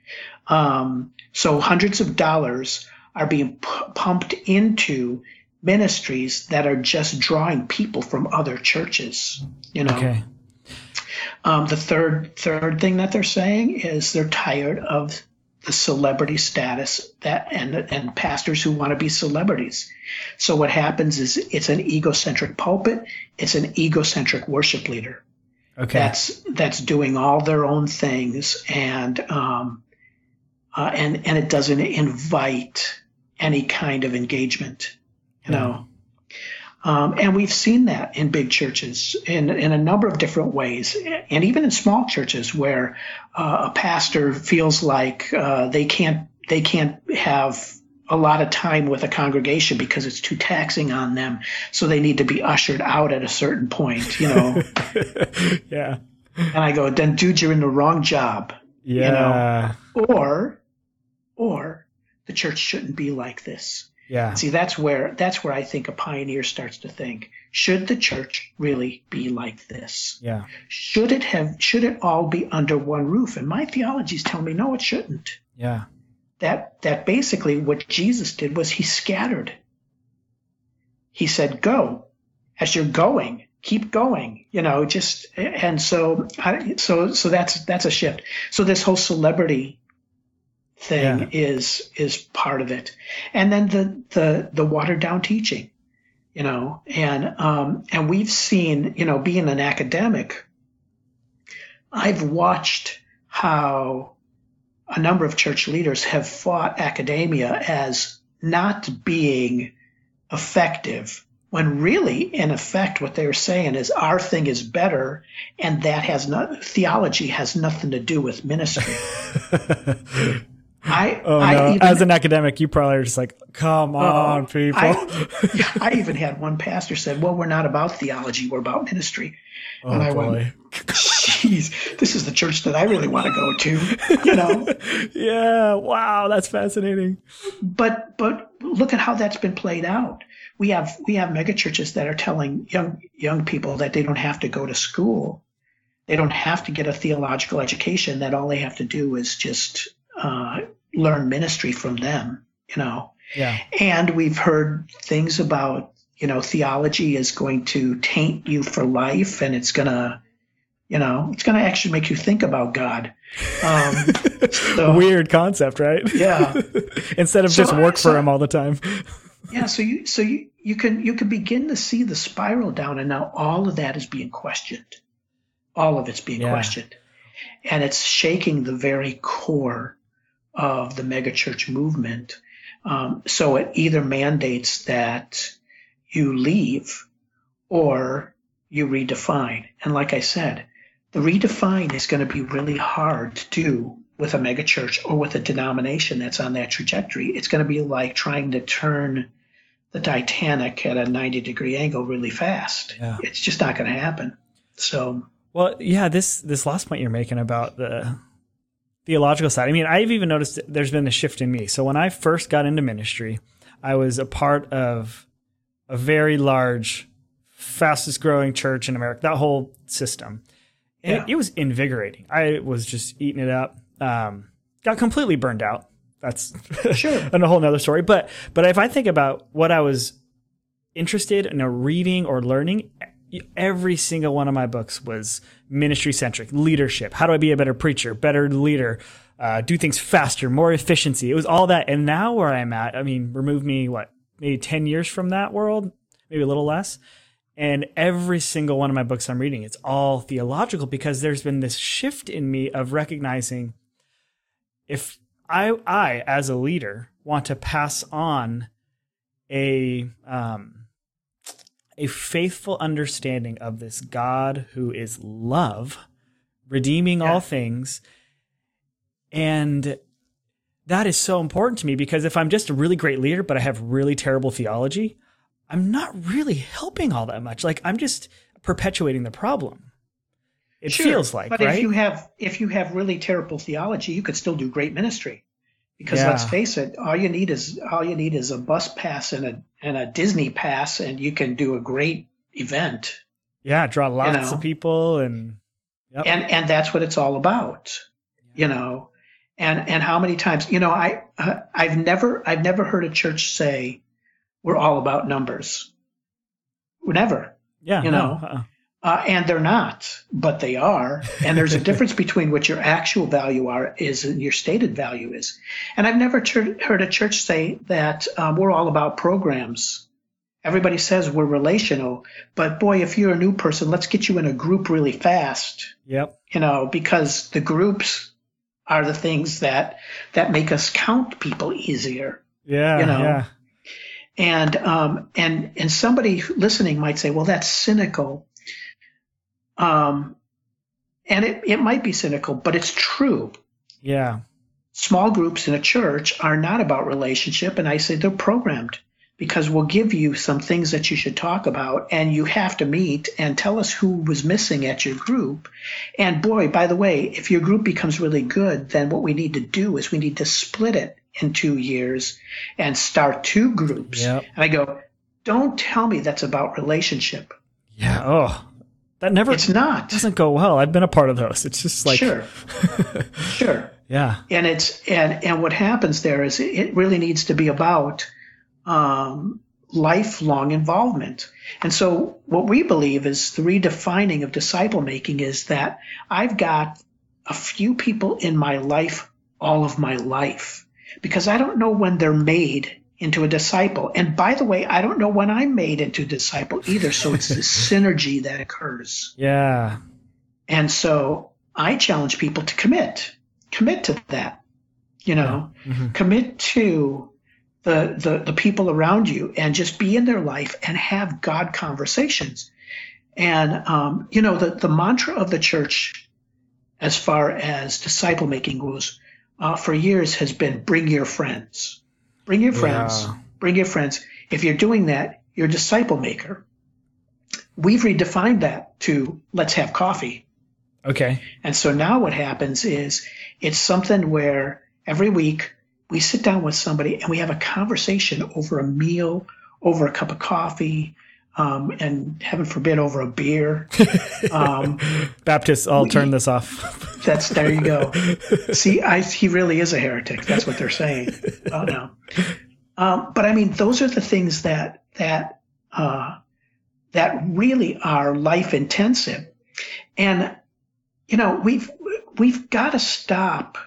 Um, so hundreds of dollars are being p- pumped into ministries that are just drawing people from other churches, you know. Okay. Um, the third third thing that they're saying is they're tired of the celebrity status that and and pastors who want to be celebrities. So what happens is it's an egocentric pulpit, it's an egocentric worship leader. Okay. That's that's doing all their own things, and um, uh, and and it doesn't invite any kind of engagement, you Yeah. know. Um, and we've seen that in big churches in, in a number of different ways, and even in small churches where uh, a pastor feels like uh, they can't they can't have a lot of time with a congregation because it's too taxing on them, so they need to be ushered out at a certain point, you know. Yeah. And I go, then dude, you're in the wrong job, Yeah. you know. Or, or the church shouldn't be like this. Yeah. See, that's where that's where I think a pioneer starts to think, should the church really be like this? Yeah. Should it have should it all be under one roof? And my theologies tell me no, it shouldn't. Yeah. That that basically what Jesus did was he scattered. He said, go. As you're going, keep going, you know, just and so I, so so that's that's a shift. So this whole celebrity thing Yeah. is is part of it, and then the the the watered down teaching, you know, and um and we've seen, you know, being an academic, I've watched how a number of church leaders have fought academia as not being effective, when really, in effect, what they're saying is our thing is better, and that has not theology has nothing to do with ministry. I, Oh I no! even, As an academic, you probably are just like, "Come uh, on, people." I, I even had one pastor said, "Well, we're not about theology; we're about ministry." Oh and I boy! went, "Jeez, this is the church that I really want to go to," you know. Yeah! Wow, that's fascinating. But but look at how that's been played out. We have we have mega churches that are telling young young people that they don't have to go to school, they don't have to get a theological education. That all they have to do is just uh, learn ministry from them, you know. Yeah. And we've heard things about, you know, theology is going to taint you for life, and it's gonna, you know, it's gonna actually make you think about God. Um, so, Weird concept, right? Yeah. Instead of So- just work so- for him all the time. Yeah, so you so you, you can you can begin to see the spiral down, and now all of that is being questioned. All of it's being Yeah. questioned. And it's shaking the very core of the megachurch movement. Um, so it either mandates that you leave or you redefine. And like I said, the redefine is going to be really hard to do with a megachurch or with a denomination that's on that trajectory. It's going to be like trying to turn the Titanic at a ninety degree angle really fast. Yeah. It's just not going to happen. So, Well, yeah, this this last point you're making about the theological side. I mean, I've even noticed that there's been a shift in me. So when I first got into ministry, I was a part of a very large, fastest growing church in America, that whole system. And Yeah. it, it was invigorating. I was just eating it up. Um, got completely burned out. that's Sure. a whole nother story. But but if I think about what I was interested in reading or learning, every single one of my books was ministry centric, leadership. How do I be a better preacher, better leader, uh, do things faster, more efficiency? It was all that. And now where I'm at, I mean, remove me, what, maybe ten years from that world, maybe a little less. And every single one of my books I'm reading, it's all theological, because there's been this shift in me of recognizing if I, I as a leader, want to pass on a, um, a faithful understanding of this God who is love, redeeming yeah. all things. And that is so important to me, because if I'm just a really great leader, but I have really terrible theology, I'm not really helping all that much. Like, I'm just perpetuating the problem. It sure, feels like, but right? if you have, if you have really terrible theology, you could still do great ministry. Because yeah. let's face it, all you need is all you need is a bus pass and a and a Disney pass, and you can do a great event. Yeah, draw lots you know? of people, and yep. and and that's what it's all about, yeah. you know. And and how many times, you know, I uh, I've never I've never heard a church say we're all about numbers. Never. Yeah. You know. No, uh-uh. Uh, and they're not, but they are. And there's a difference between what your actual value are is and your stated value is. And I've never ch- heard a church say that um, we're all about programs. Everybody says we're relational, but boy, if you're a new person, let's get you in a group really fast. Yep. You know, because the groups are the things that that make us count people easier. Yeah. You know. Yeah. And um and and somebody listening might say, well, that's cynical. Um, and it, it might be cynical, but it's true. Yeah. Small groups in a church are not about relationship. And I say they're programmed, because we'll give you some things that you should talk about, and you have to meet and tell us who was missing at your group. And boy, by the way, if your group becomes really good, then what we need to do is we need to split it in two years and start two groups. Yep. And I go, don't tell me that's about relationship. Yeah. Oh, that never, it's not, doesn't go well. I've been a part of those. It's just like, sure, sure. Yeah. And it's, and, and what happens there is it really needs to be about, um, lifelong involvement. And so what we believe is the redefining of disciple making is that I've got a few people in my life all of my life, because I don't know when they're made into a disciple. And by the way, I don't know when I'm made into a disciple either. So it's the synergy that occurs. Yeah. And so I challenge people to commit, commit to that, you know, yeah. mm-hmm. commit to the, the, the people around you, and just be in their life and have God conversations. And, um, you know, the, the mantra of the church as far as disciple making goes, uh, for years has been bring your friends. Bring your friends. Yeah. Bring your friends. If you're doing that, you're a disciple maker. We've redefined that to let's have coffee. Okay. And so now what happens is it's something where every week we sit down with somebody and we have a conversation over a meal, over a cup of coffee, um, and heaven forbid over a beer. Um, Baptists, I'll we, turn this off. That's, there you go. See, I, he really is a heretic. That's what they're saying. Oh no. Um, but I mean, those are the things that, that, uh, that really are life intensive. And, you know, we've, we've got to stop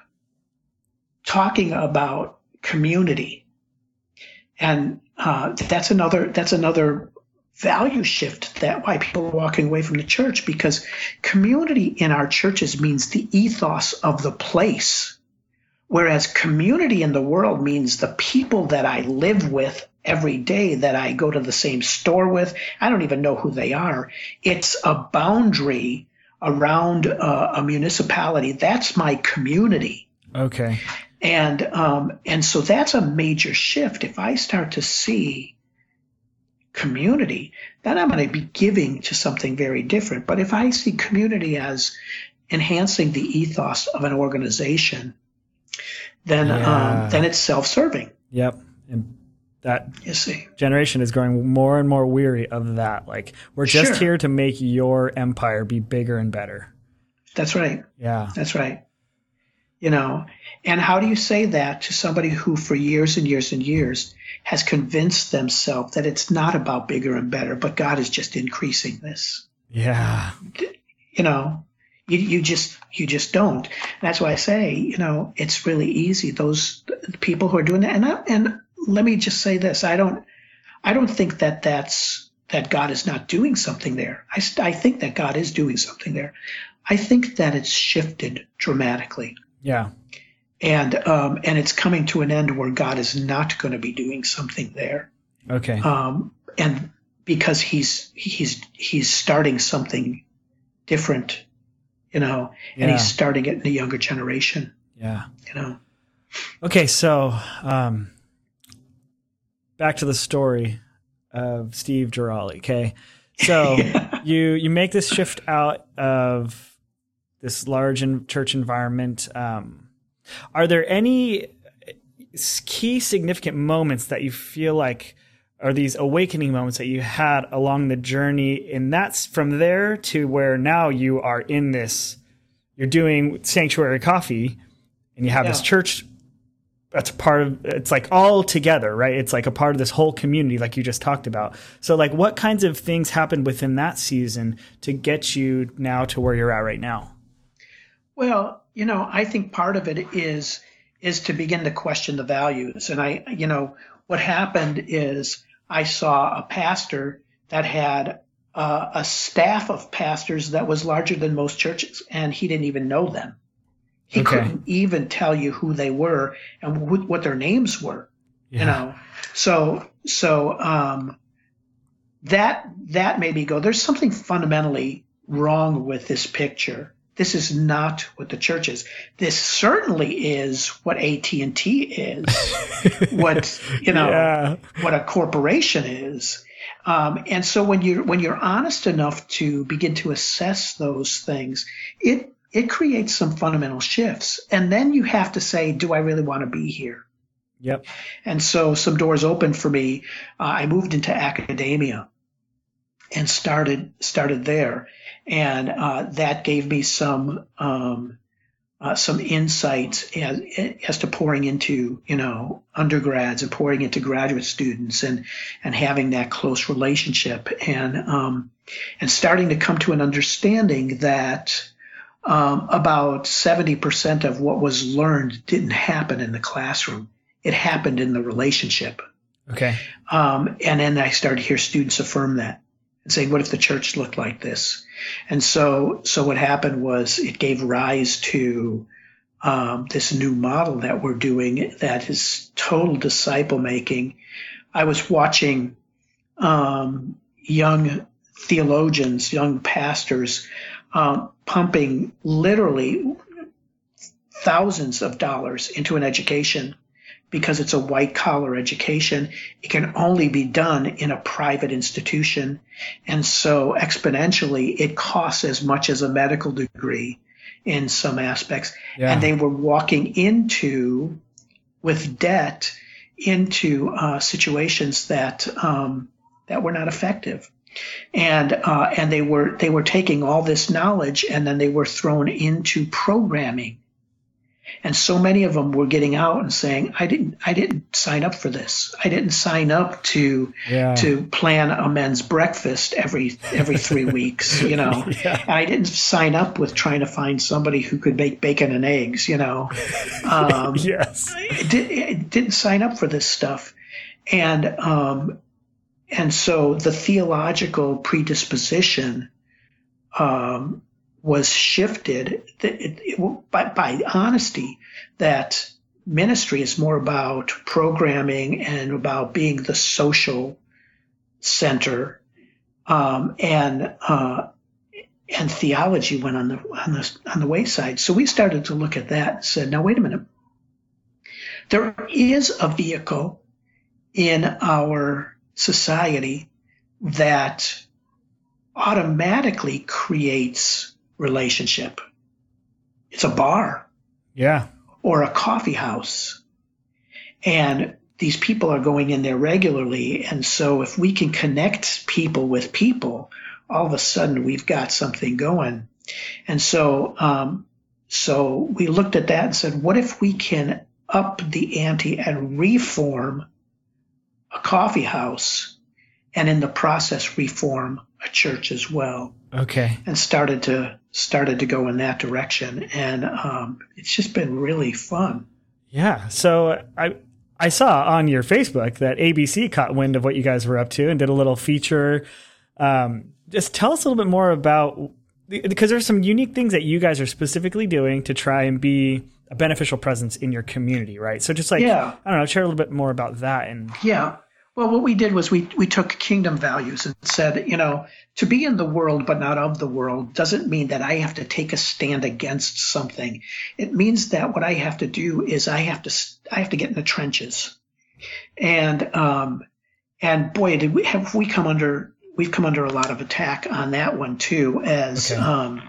talking about community. And, uh, that's another, that's another value shift, that why people are walking away from the church, because community in our churches means the ethos of the place. Whereas community in the world means the people that I live with every day, that I go to the same store with. I don't even know who they are. It's a boundary around uh, a municipality. That's my community. Okay. And um, and so that's a major shift. If I start to see community, then I'm going to be giving to something very different. But if I see community as enhancing the ethos of an organization, then yeah. um, then it's self-serving. Yep. And that you see, generation is growing more and more weary of that. Like, we're just sure. here to make your empire be bigger and better. That's right. Yeah. That's right. you know. And how do you say that to somebody who for years and years and years has convinced themselves that it's not about bigger and better, but God is just increasing this? Yeah. You know, you, you just you just don't. That's why I say, you know, it's really easy. Those people who are doing that, and I, and let me just say this: I don't I don't think that that's that God is not doing something there. I I think that God is doing something there. I think that it's shifted dramatically. Yeah. And um, and it's coming to an end where God is not going to be doing something there. Okay. Um, and because he's he's he's starting something different, you know, and Yeah. he's starting it in the younger generation. Yeah. You know. Okay, so um, back to the story of Steve Giralli. Okay, so Yeah. you you make this shift out of this large in, church environment. Um, are there any key significant moments that you feel like are these awakening moments that you had along the journey? And that's from there to where now you are in this, you're doing Sanctuary Coffee, and you have Yeah. this church that's a part of, it's like all together, right? It's like a part of this whole community, like you just talked about. So like what kinds of things happened within that season to get you now to where you're at right now? Well, you know, I think part of it is is to begin to question the values. And I, you know, what happened is I saw a pastor that had uh, a staff of pastors that was larger than most churches, and he didn't even know them. He Okay. couldn't even tell you who they were and wh- what their names were. Yeah. You know, so so um, that that made me go, there's something fundamentally wrong with this picture. This is not what the church is. This certainly is what A T and T is, what you know, Yeah. what a corporation is. Um, and so when you when you're honest enough to begin to assess those things, it it creates some fundamental shifts. And then you have to say, do I really want to be here? Yep. And so some doors opened for me. Uh, I moved into academia and started started there, and uh, that gave me some um, uh, some insights as, as to pouring into you know undergrads and pouring into graduate students and and having that close relationship and um, and starting to come to an understanding that um, about seventy percent of what was learned didn't happen in the classroom. It happened in the relationship. Okay. Um, and then I started to hear students affirm that and say, what if the church looked like this? And so, so what happened was it gave rise to um, this new model that we're doing that is total disciple making. I was watching um, young theologians, young pastors, um, pumping literally thousands of dollars into an education because it's a white collar education. It can only be done in a private institution. And so exponentially, it costs as much as a medical degree in some aspects. Yeah. And they were walking into, with debt, into uh, situations that um, that were not effective. And uh, and they were they were taking all this knowledge and then they were thrown into programming. And so many of them were getting out and saying, I didn't I didn't sign up for this. I didn't sign up to Yeah. to plan a men's breakfast every every three weeks, you know. Yeah. I didn't sign up with trying to find somebody who could make bacon and eggs, you know. Um, Yes. I, did, I didn't sign up for this stuff. And um, and so the theological predisposition um was shifted that it, it, by, by honesty that ministry is more about programming and about being the social center, um, and uh, and theology went on the on the on the wayside. So we started to look at that and said, now wait a minute, there is a vehicle in our society that automatically creates relationship. It's a bar Yeah. or a coffee house. And these people are going in there regularly. And so if we can connect people with people, all of a sudden we've got something going. And so, um, so we looked at that and said, what if we can up the ante and reform a coffee house and in the process reform a church as well? Okay. And started to started to go in that direction. And um, it's just been really fun. Yeah. So I I saw on your Facebook that A B C caught wind of what you guys were up to and did a little feature. Um, just tell us a little bit more about, because there's some unique things that you guys are specifically doing to try and be a beneficial presence in your community, right? So just like, yeah. I don't know, share a little bit more about that. And yeah. Well, what we did was we, we took kingdom values and said, you know, to be in the world but not of the world doesn't mean that I have to take a stand against something. It means that what I have to do is I have to I have to get in the trenches. And um, and boy, did we have we come under we've come under a lot of attack on that one too, as okay. um,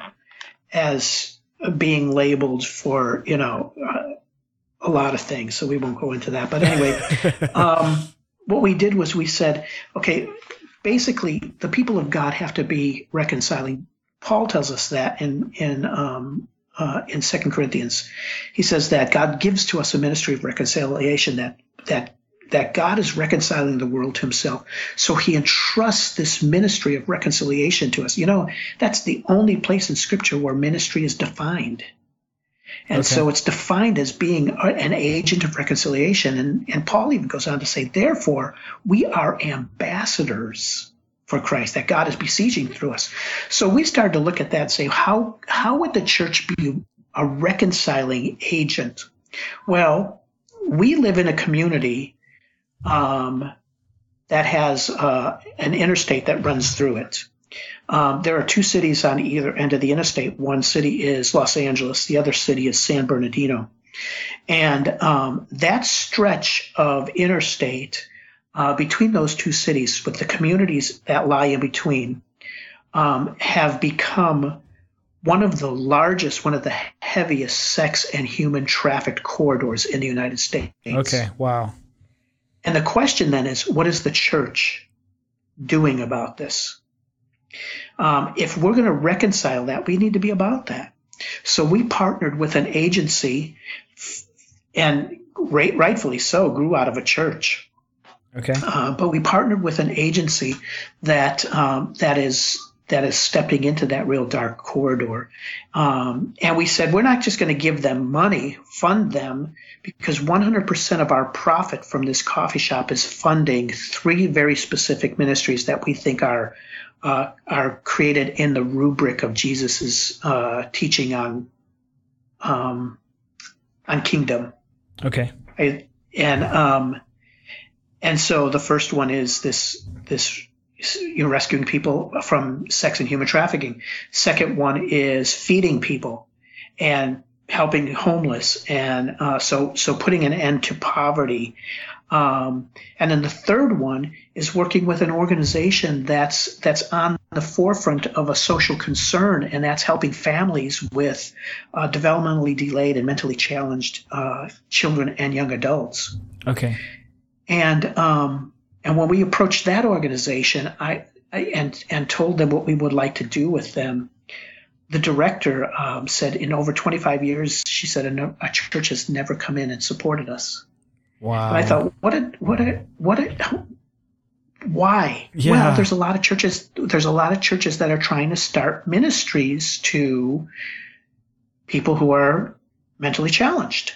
as being labeled for, you know, uh, a lot of things. So we won't go into that. But anyway. um, What we did was we said, okay, basically the people of God have to be reconciling. Paul tells us that in in um, uh, in Second Corinthians. He says that God gives to us a ministry of reconciliation, that that that God is reconciling the world to himself. So he entrusts this ministry of reconciliation to us. You know, that's the only place in Scripture where ministry is defined. And okay. so it's defined as being an agent of reconciliation. And, and Paul even goes on to say, therefore, we are ambassadors for Christ, that God is besieging through us. So we started to look at that and say, how, how would the church be a reconciling agent? Well, we live in a community um, that has uh, an interstate that runs through it. Um, there are two cities on either end of the interstate. One city is Los Angeles. The other city is San Bernardino. And um, that stretch of interstate uh, between those two cities, with the communities that lie in between, um, have become one of the largest, one of the heaviest sex and human trafficked corridors in the United States. Okay, wow. And the question then is, what is the church doing about this? Um, if we're going to reconcile that, we need to be about that. So we partnered with an agency, and right, rightfully so, grew out of a church. Okay. Uh, but we partnered with an agency that um, that is that is stepping into that real dark corridor. Um, and we said, we're not just going to give them money, fund them, because one hundred percent of our profit from this coffee shop is funding three very specific ministries that we think are Uh, are created in the rubric of Jesus's uh, teaching on um, on kingdom. Okay. I, and um, and so the first one is this this you know, rescuing people from sex and human trafficking. Second one is feeding people and helping homeless, and uh, so so putting an end to poverty. Um, and then the third one is working with an organization that's that's on the forefront of a social concern, and that's helping families with uh, developmentally delayed and mentally challenged uh, children and young adults. Okay. And um, and when we approached that organization, I, I and and told them what we would like to do with them, the director um, said, in over twenty-five years, she said, a, a church has never come in and supported us. Wow. And I thought, what a, what a, what a, why? Yeah. Well, there's a lot of churches, there's a lot of churches that are trying to start ministries to people who are mentally challenged.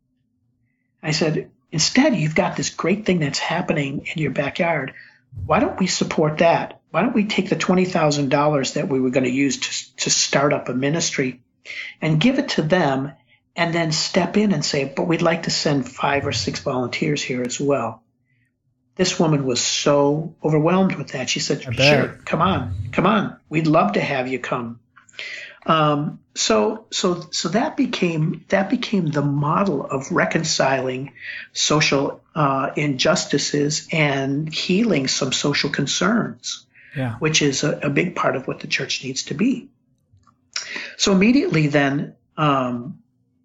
I said, instead, you've got this great thing that's happening in your backyard. Why don't we support that? Why don't we take the twenty thousand dollars that we were going to use to, to start up a ministry and give it to them, and then step in and say, but we'd like to send five or six volunteers here as well. This woman was so overwhelmed with that. She said, sure, come on, come on. We'd love to have you come. Um, so, so, so that became, that became the model of reconciling social uh, injustices and healing some social concerns, yeah. which is a, a big part of what the church needs to be. So immediately then, um,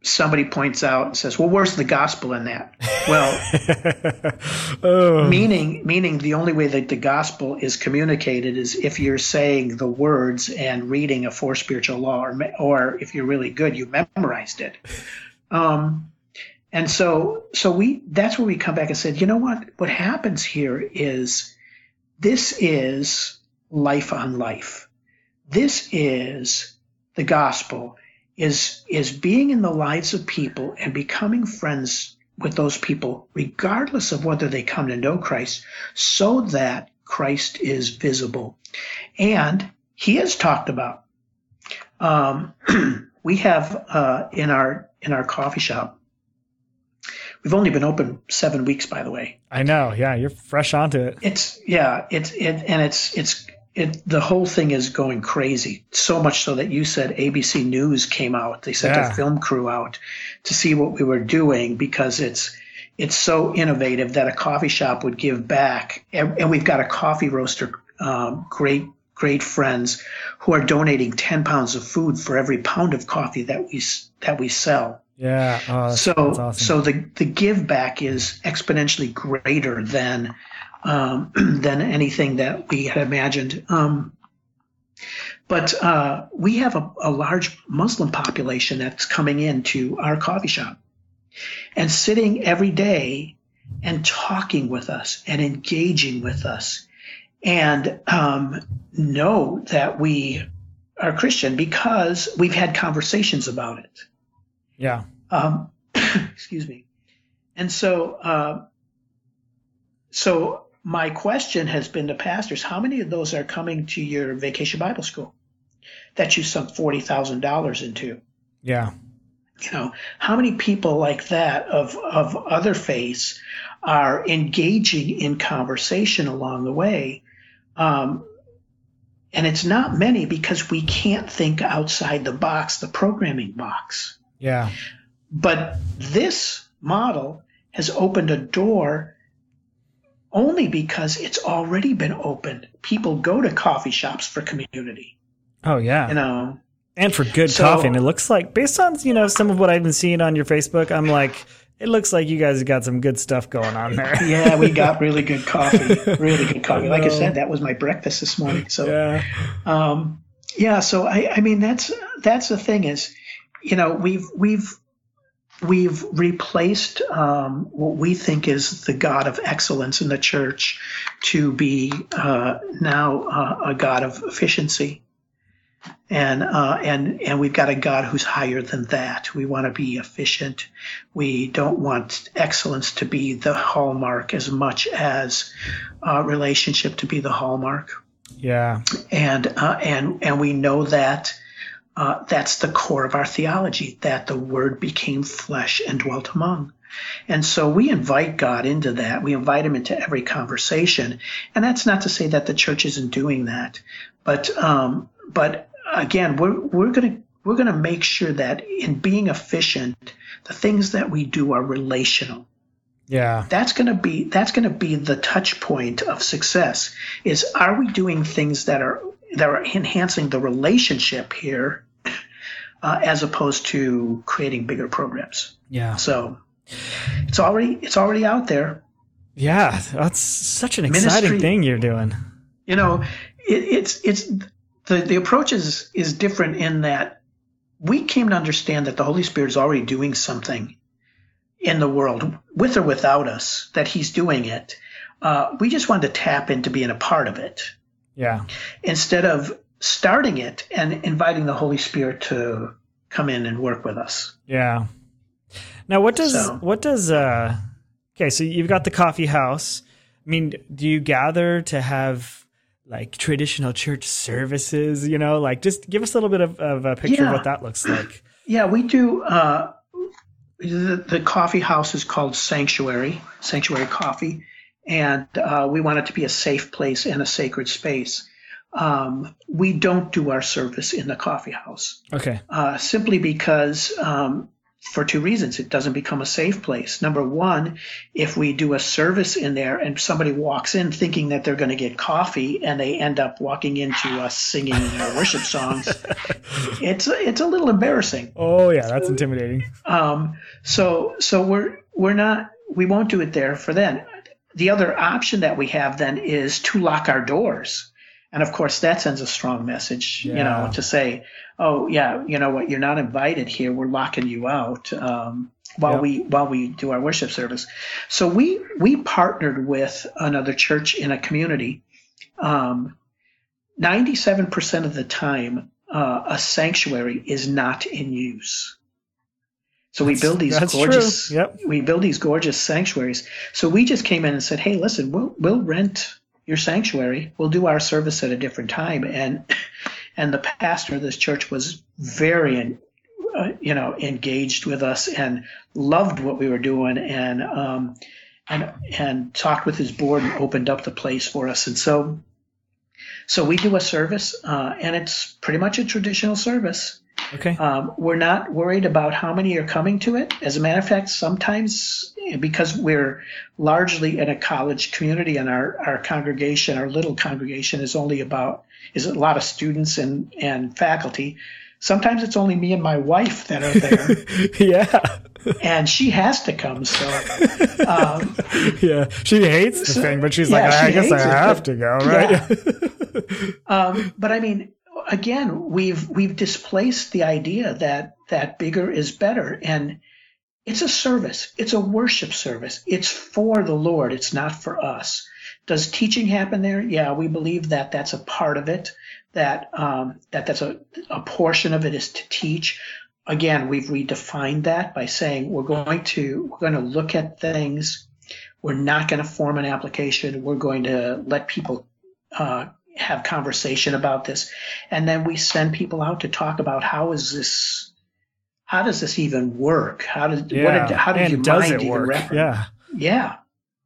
somebody points out and says, well, where's the gospel in that? Well, oh. meaning, meaning the only way that the gospel is communicated is if you're saying the words and reading a four spiritual law, or, or if you're really good, you memorized it. Um, and so, so we, that's where we come back and said, you know what, what happens here is this is life on life. This is the gospel, is, is being in the lives of people and becoming friends with those people, regardless of whether they come to know Christ, so that Christ is visible. And he is talked about. Um, we have uh, in our in our coffee shop, we've only been open seven weeks, by the way. I know. Yeah, you're fresh onto it. It's yeah. It's it and it's it's it. The whole thing is going crazy. So much so that you said A B C News came out. They sent Yeah. a film crew out to see what we were doing because it's it's so innovative that a coffee shop would give back. And, and we've got a coffee roaster, um, great great friends who are donating ten pounds of food for every pound of coffee that we that we sell. Yeah. Oh, that's, So, that's awesome. so the, the give back is exponentially greater than um, than anything that we had imagined. Um, but uh, we have a, a large Muslim population that's coming into our coffee shop and sitting every day and talking with us and engaging with us, and um, know that we are Christian because we've had conversations about it. yeah. Um, excuse me. And so, uh, so my question has been to pastors: how many of those are coming to your Vacation Bible School that you sunk forty thousand dollars into? Yeah. You know, how many people like that of of other faiths are engaging in conversation along the way? Um, and it's not many because we can't think outside the box, the programming box. Yeah. But this model has opened a door only because it's already been opened. People go to coffee shops for community, Oh, yeah. you know. And for good So- coffee. And it looks like, based on, you know, some of what I've been seeing on your Facebook, I'm like, it looks like you guys have got some good stuff going on there. Yeah, we got really good coffee, really good coffee. Like I said, that was my breakfast this morning. So, Yeah. um, yeah, so I, I mean, that's, that's the thing is, you know, we've, we've, we've replaced um, what we think is the God of excellence in the church to be uh, now uh, a God of efficiency. And uh, and and we've got a God who's higher than that. We want to be efficient. We don't want excellence to be the hallmark as much as uh, relationship to be the hallmark. Yeah. And uh, and and we know that uh, that's the core of our theology, that the Word became flesh and dwelt among. And so we invite God into that. We invite him into every conversation. And that's not to say that the church isn't doing that, but um, but again, we're we're gonna we're gonna make sure that in being efficient, the things that we do are relational. Yeah. That's gonna be that's gonna be the touch point of success. Is, are we doing things that are that are enhancing the relationship here, uh, as opposed to creating bigger programs? Yeah. So it's already it's already out there. Yeah. That's such an exciting Ministry- thing you're doing. You know, it, it's it's the the approach is is different in that we came to understand that the Holy Spirit is already doing something in the world, with or without us, that he's doing it. Uh, we just wanted to tap into being a part of it Yeah. instead of starting it and inviting the Holy Spirit to come in and work with us. Yeah. Now, what does So- what does uh? Okay, so you've got the coffee house. I mean, do you gather to have like traditional church services? You know, like just give us a little bit of, of a picture Yeah. of what that looks like. Yeah, we do. Uh, the, the coffee house is called Sanctuary, Sanctuary Coffee, and uh, we want it to be a safe place and a sacred space. Um, we don't do our service in the coffee house, Okay. uh, simply because um, for two reasons. It doesn't become a safe place. Number one, if we do a service in there and somebody walks in thinking that they're going to get coffee and they end up walking into us singing our worship songs, it's it's a little embarrassing. Oh yeah, that's intimidating. Um, so so we're we're not we won't do it there for then. The other option that we have then is to lock our doors. And of course, that sends a strong message, yeah. you know, to say, oh, yeah, you know what, you're not invited here. We're locking you out um, while yep. we while we do our worship service. So we we partnered with another church in a community. Um, ninety-seven percent of the time, uh, a sanctuary is not in use. So we that's, build these gorgeous yep. we build these gorgeous sanctuaries. So we just came in and said, hey, listen, we'll we'll rent your sanctuary. We'll do our service at a different time. And and the pastor of this church was very, uh, you know, engaged with us and loved what we were doing, and um, and and talked with his board and opened up the place for us. And so, so we do a service, uh, and it's pretty much a traditional service. Okay. Um, we're not worried about how many are coming to it. As a matter of fact, sometimes because we're largely in a college community and our, our congregation, our little congregation is only about, is a lot of students and, and faculty. Sometimes it's only me and my wife that are there. yeah. And she has to come. So, um, yeah, she hates the so, thing, but she's yeah, like, I she guess I have it, to go. Right. Yeah. um, but I mean, again, we've we've displaced the idea that that bigger is better, and it's a service. It's a worship service. It's for the Lord. It's not for us. Does teaching happen there? Yeah, we believe that that's a part of it. That um, that that's a a portion of it is to teach. Again, we've redefined that by saying we're going to we're going to look at things. We're not going to form an application. We're going to let people Uh, have conversation about this, and then we send people out to talk about how is this, how does this even work? How does yeah. what did, how did and your does mind it work? Reference? Yeah, yeah.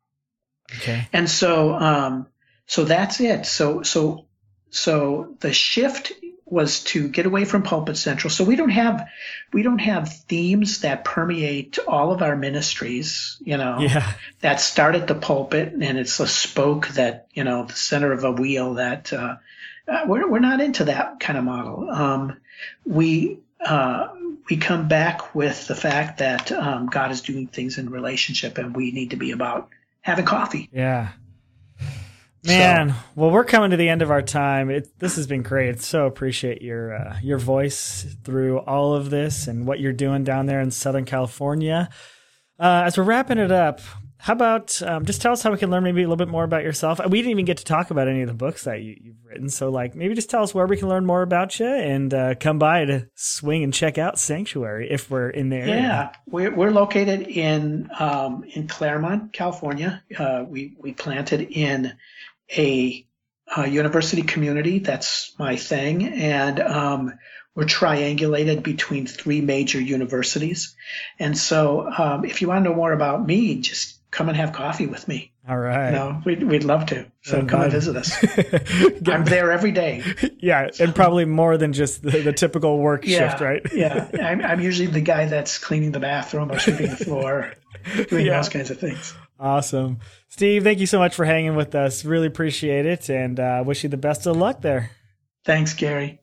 Okay. And so, um, so that's it. So, so, so the shift was to get away from Pulpit Central. So we don't have, we don't have themes that permeate all of our ministries, you know, yeah. that start at the pulpit and it's a spoke that, you know, the center of a wheel that, uh, uh we're, we're not into that kind of model. Um, we, uh, we come back with the fact that, um, God is doing things in relationship and we need to be about having coffee. Yeah. Man, so, well, we're coming to the end of our time. It, this has been great. So appreciate your uh, your voice through all of this and what you're doing down there in Southern California. Uh, as we're wrapping it up, how about um, just tell us how we can learn maybe a little bit more about yourself. We didn't even get to talk about any of the books that you, you've written. So, like, maybe just tell us where we can learn more about you and uh, come by to swing and check out Sanctuary if we're in there. Yeah, we're we're located in um, in Claremont, California. Uh, we we planted in a, a university community. That's my thing. And um, we're triangulated between three major universities. And so um, if you want to know more about me, just come and have coffee with me. All right. You know, we'd, we'd love to. So and come I'm, and visit us. I'm there every day. Yeah, and probably more than just the, the typical work yeah, shift, right? yeah, I'm, I'm usually the guy that's cleaning the bathroom or sweeping the floor, doing yeah. those kinds of things. Awesome. Steve, thank you so much for hanging with us. Really appreciate it, and uh, wish you the best of luck there. Thanks, Gary.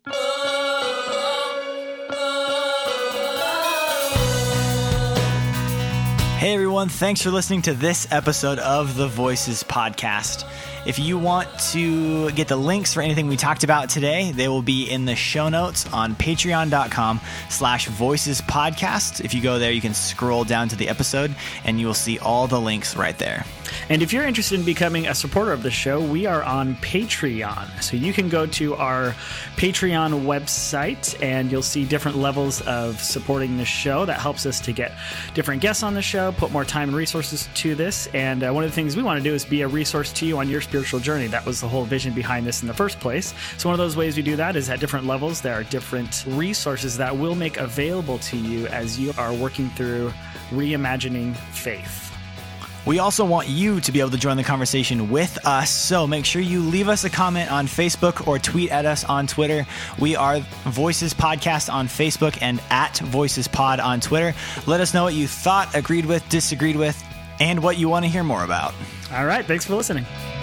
Hey everyone, thanks for listening to this episode of the Voices Podcast. If you want to get the links for anything we talked about today, they will be in the show notes on patreon.com slash voices podcast. If you go there, you can scroll down to the episode and you will see all the links right there. And if you're interested in becoming a supporter of the show, we are on Patreon. So you can go to our Patreon website and you'll see different levels of supporting the show. That helps us to get different guests on the show, put more time and resources to this. And uh, one of the things we want to do is be a resource to you on your spiritual journey. That was the whole vision behind this in the first place. So one of those ways we do that is at different levels. There are different resources that we'll make available to you as you are working through reimagining faith. We also want you to be able to join the conversation with us, so make sure you leave us a comment on Facebook or tweet at us on Twitter. We are Voices Podcast on Facebook and at Voices Pod on Twitter. Let us know what you thought, agreed with, disagreed with, and what you want to hear more about. All right. Thanks for listening.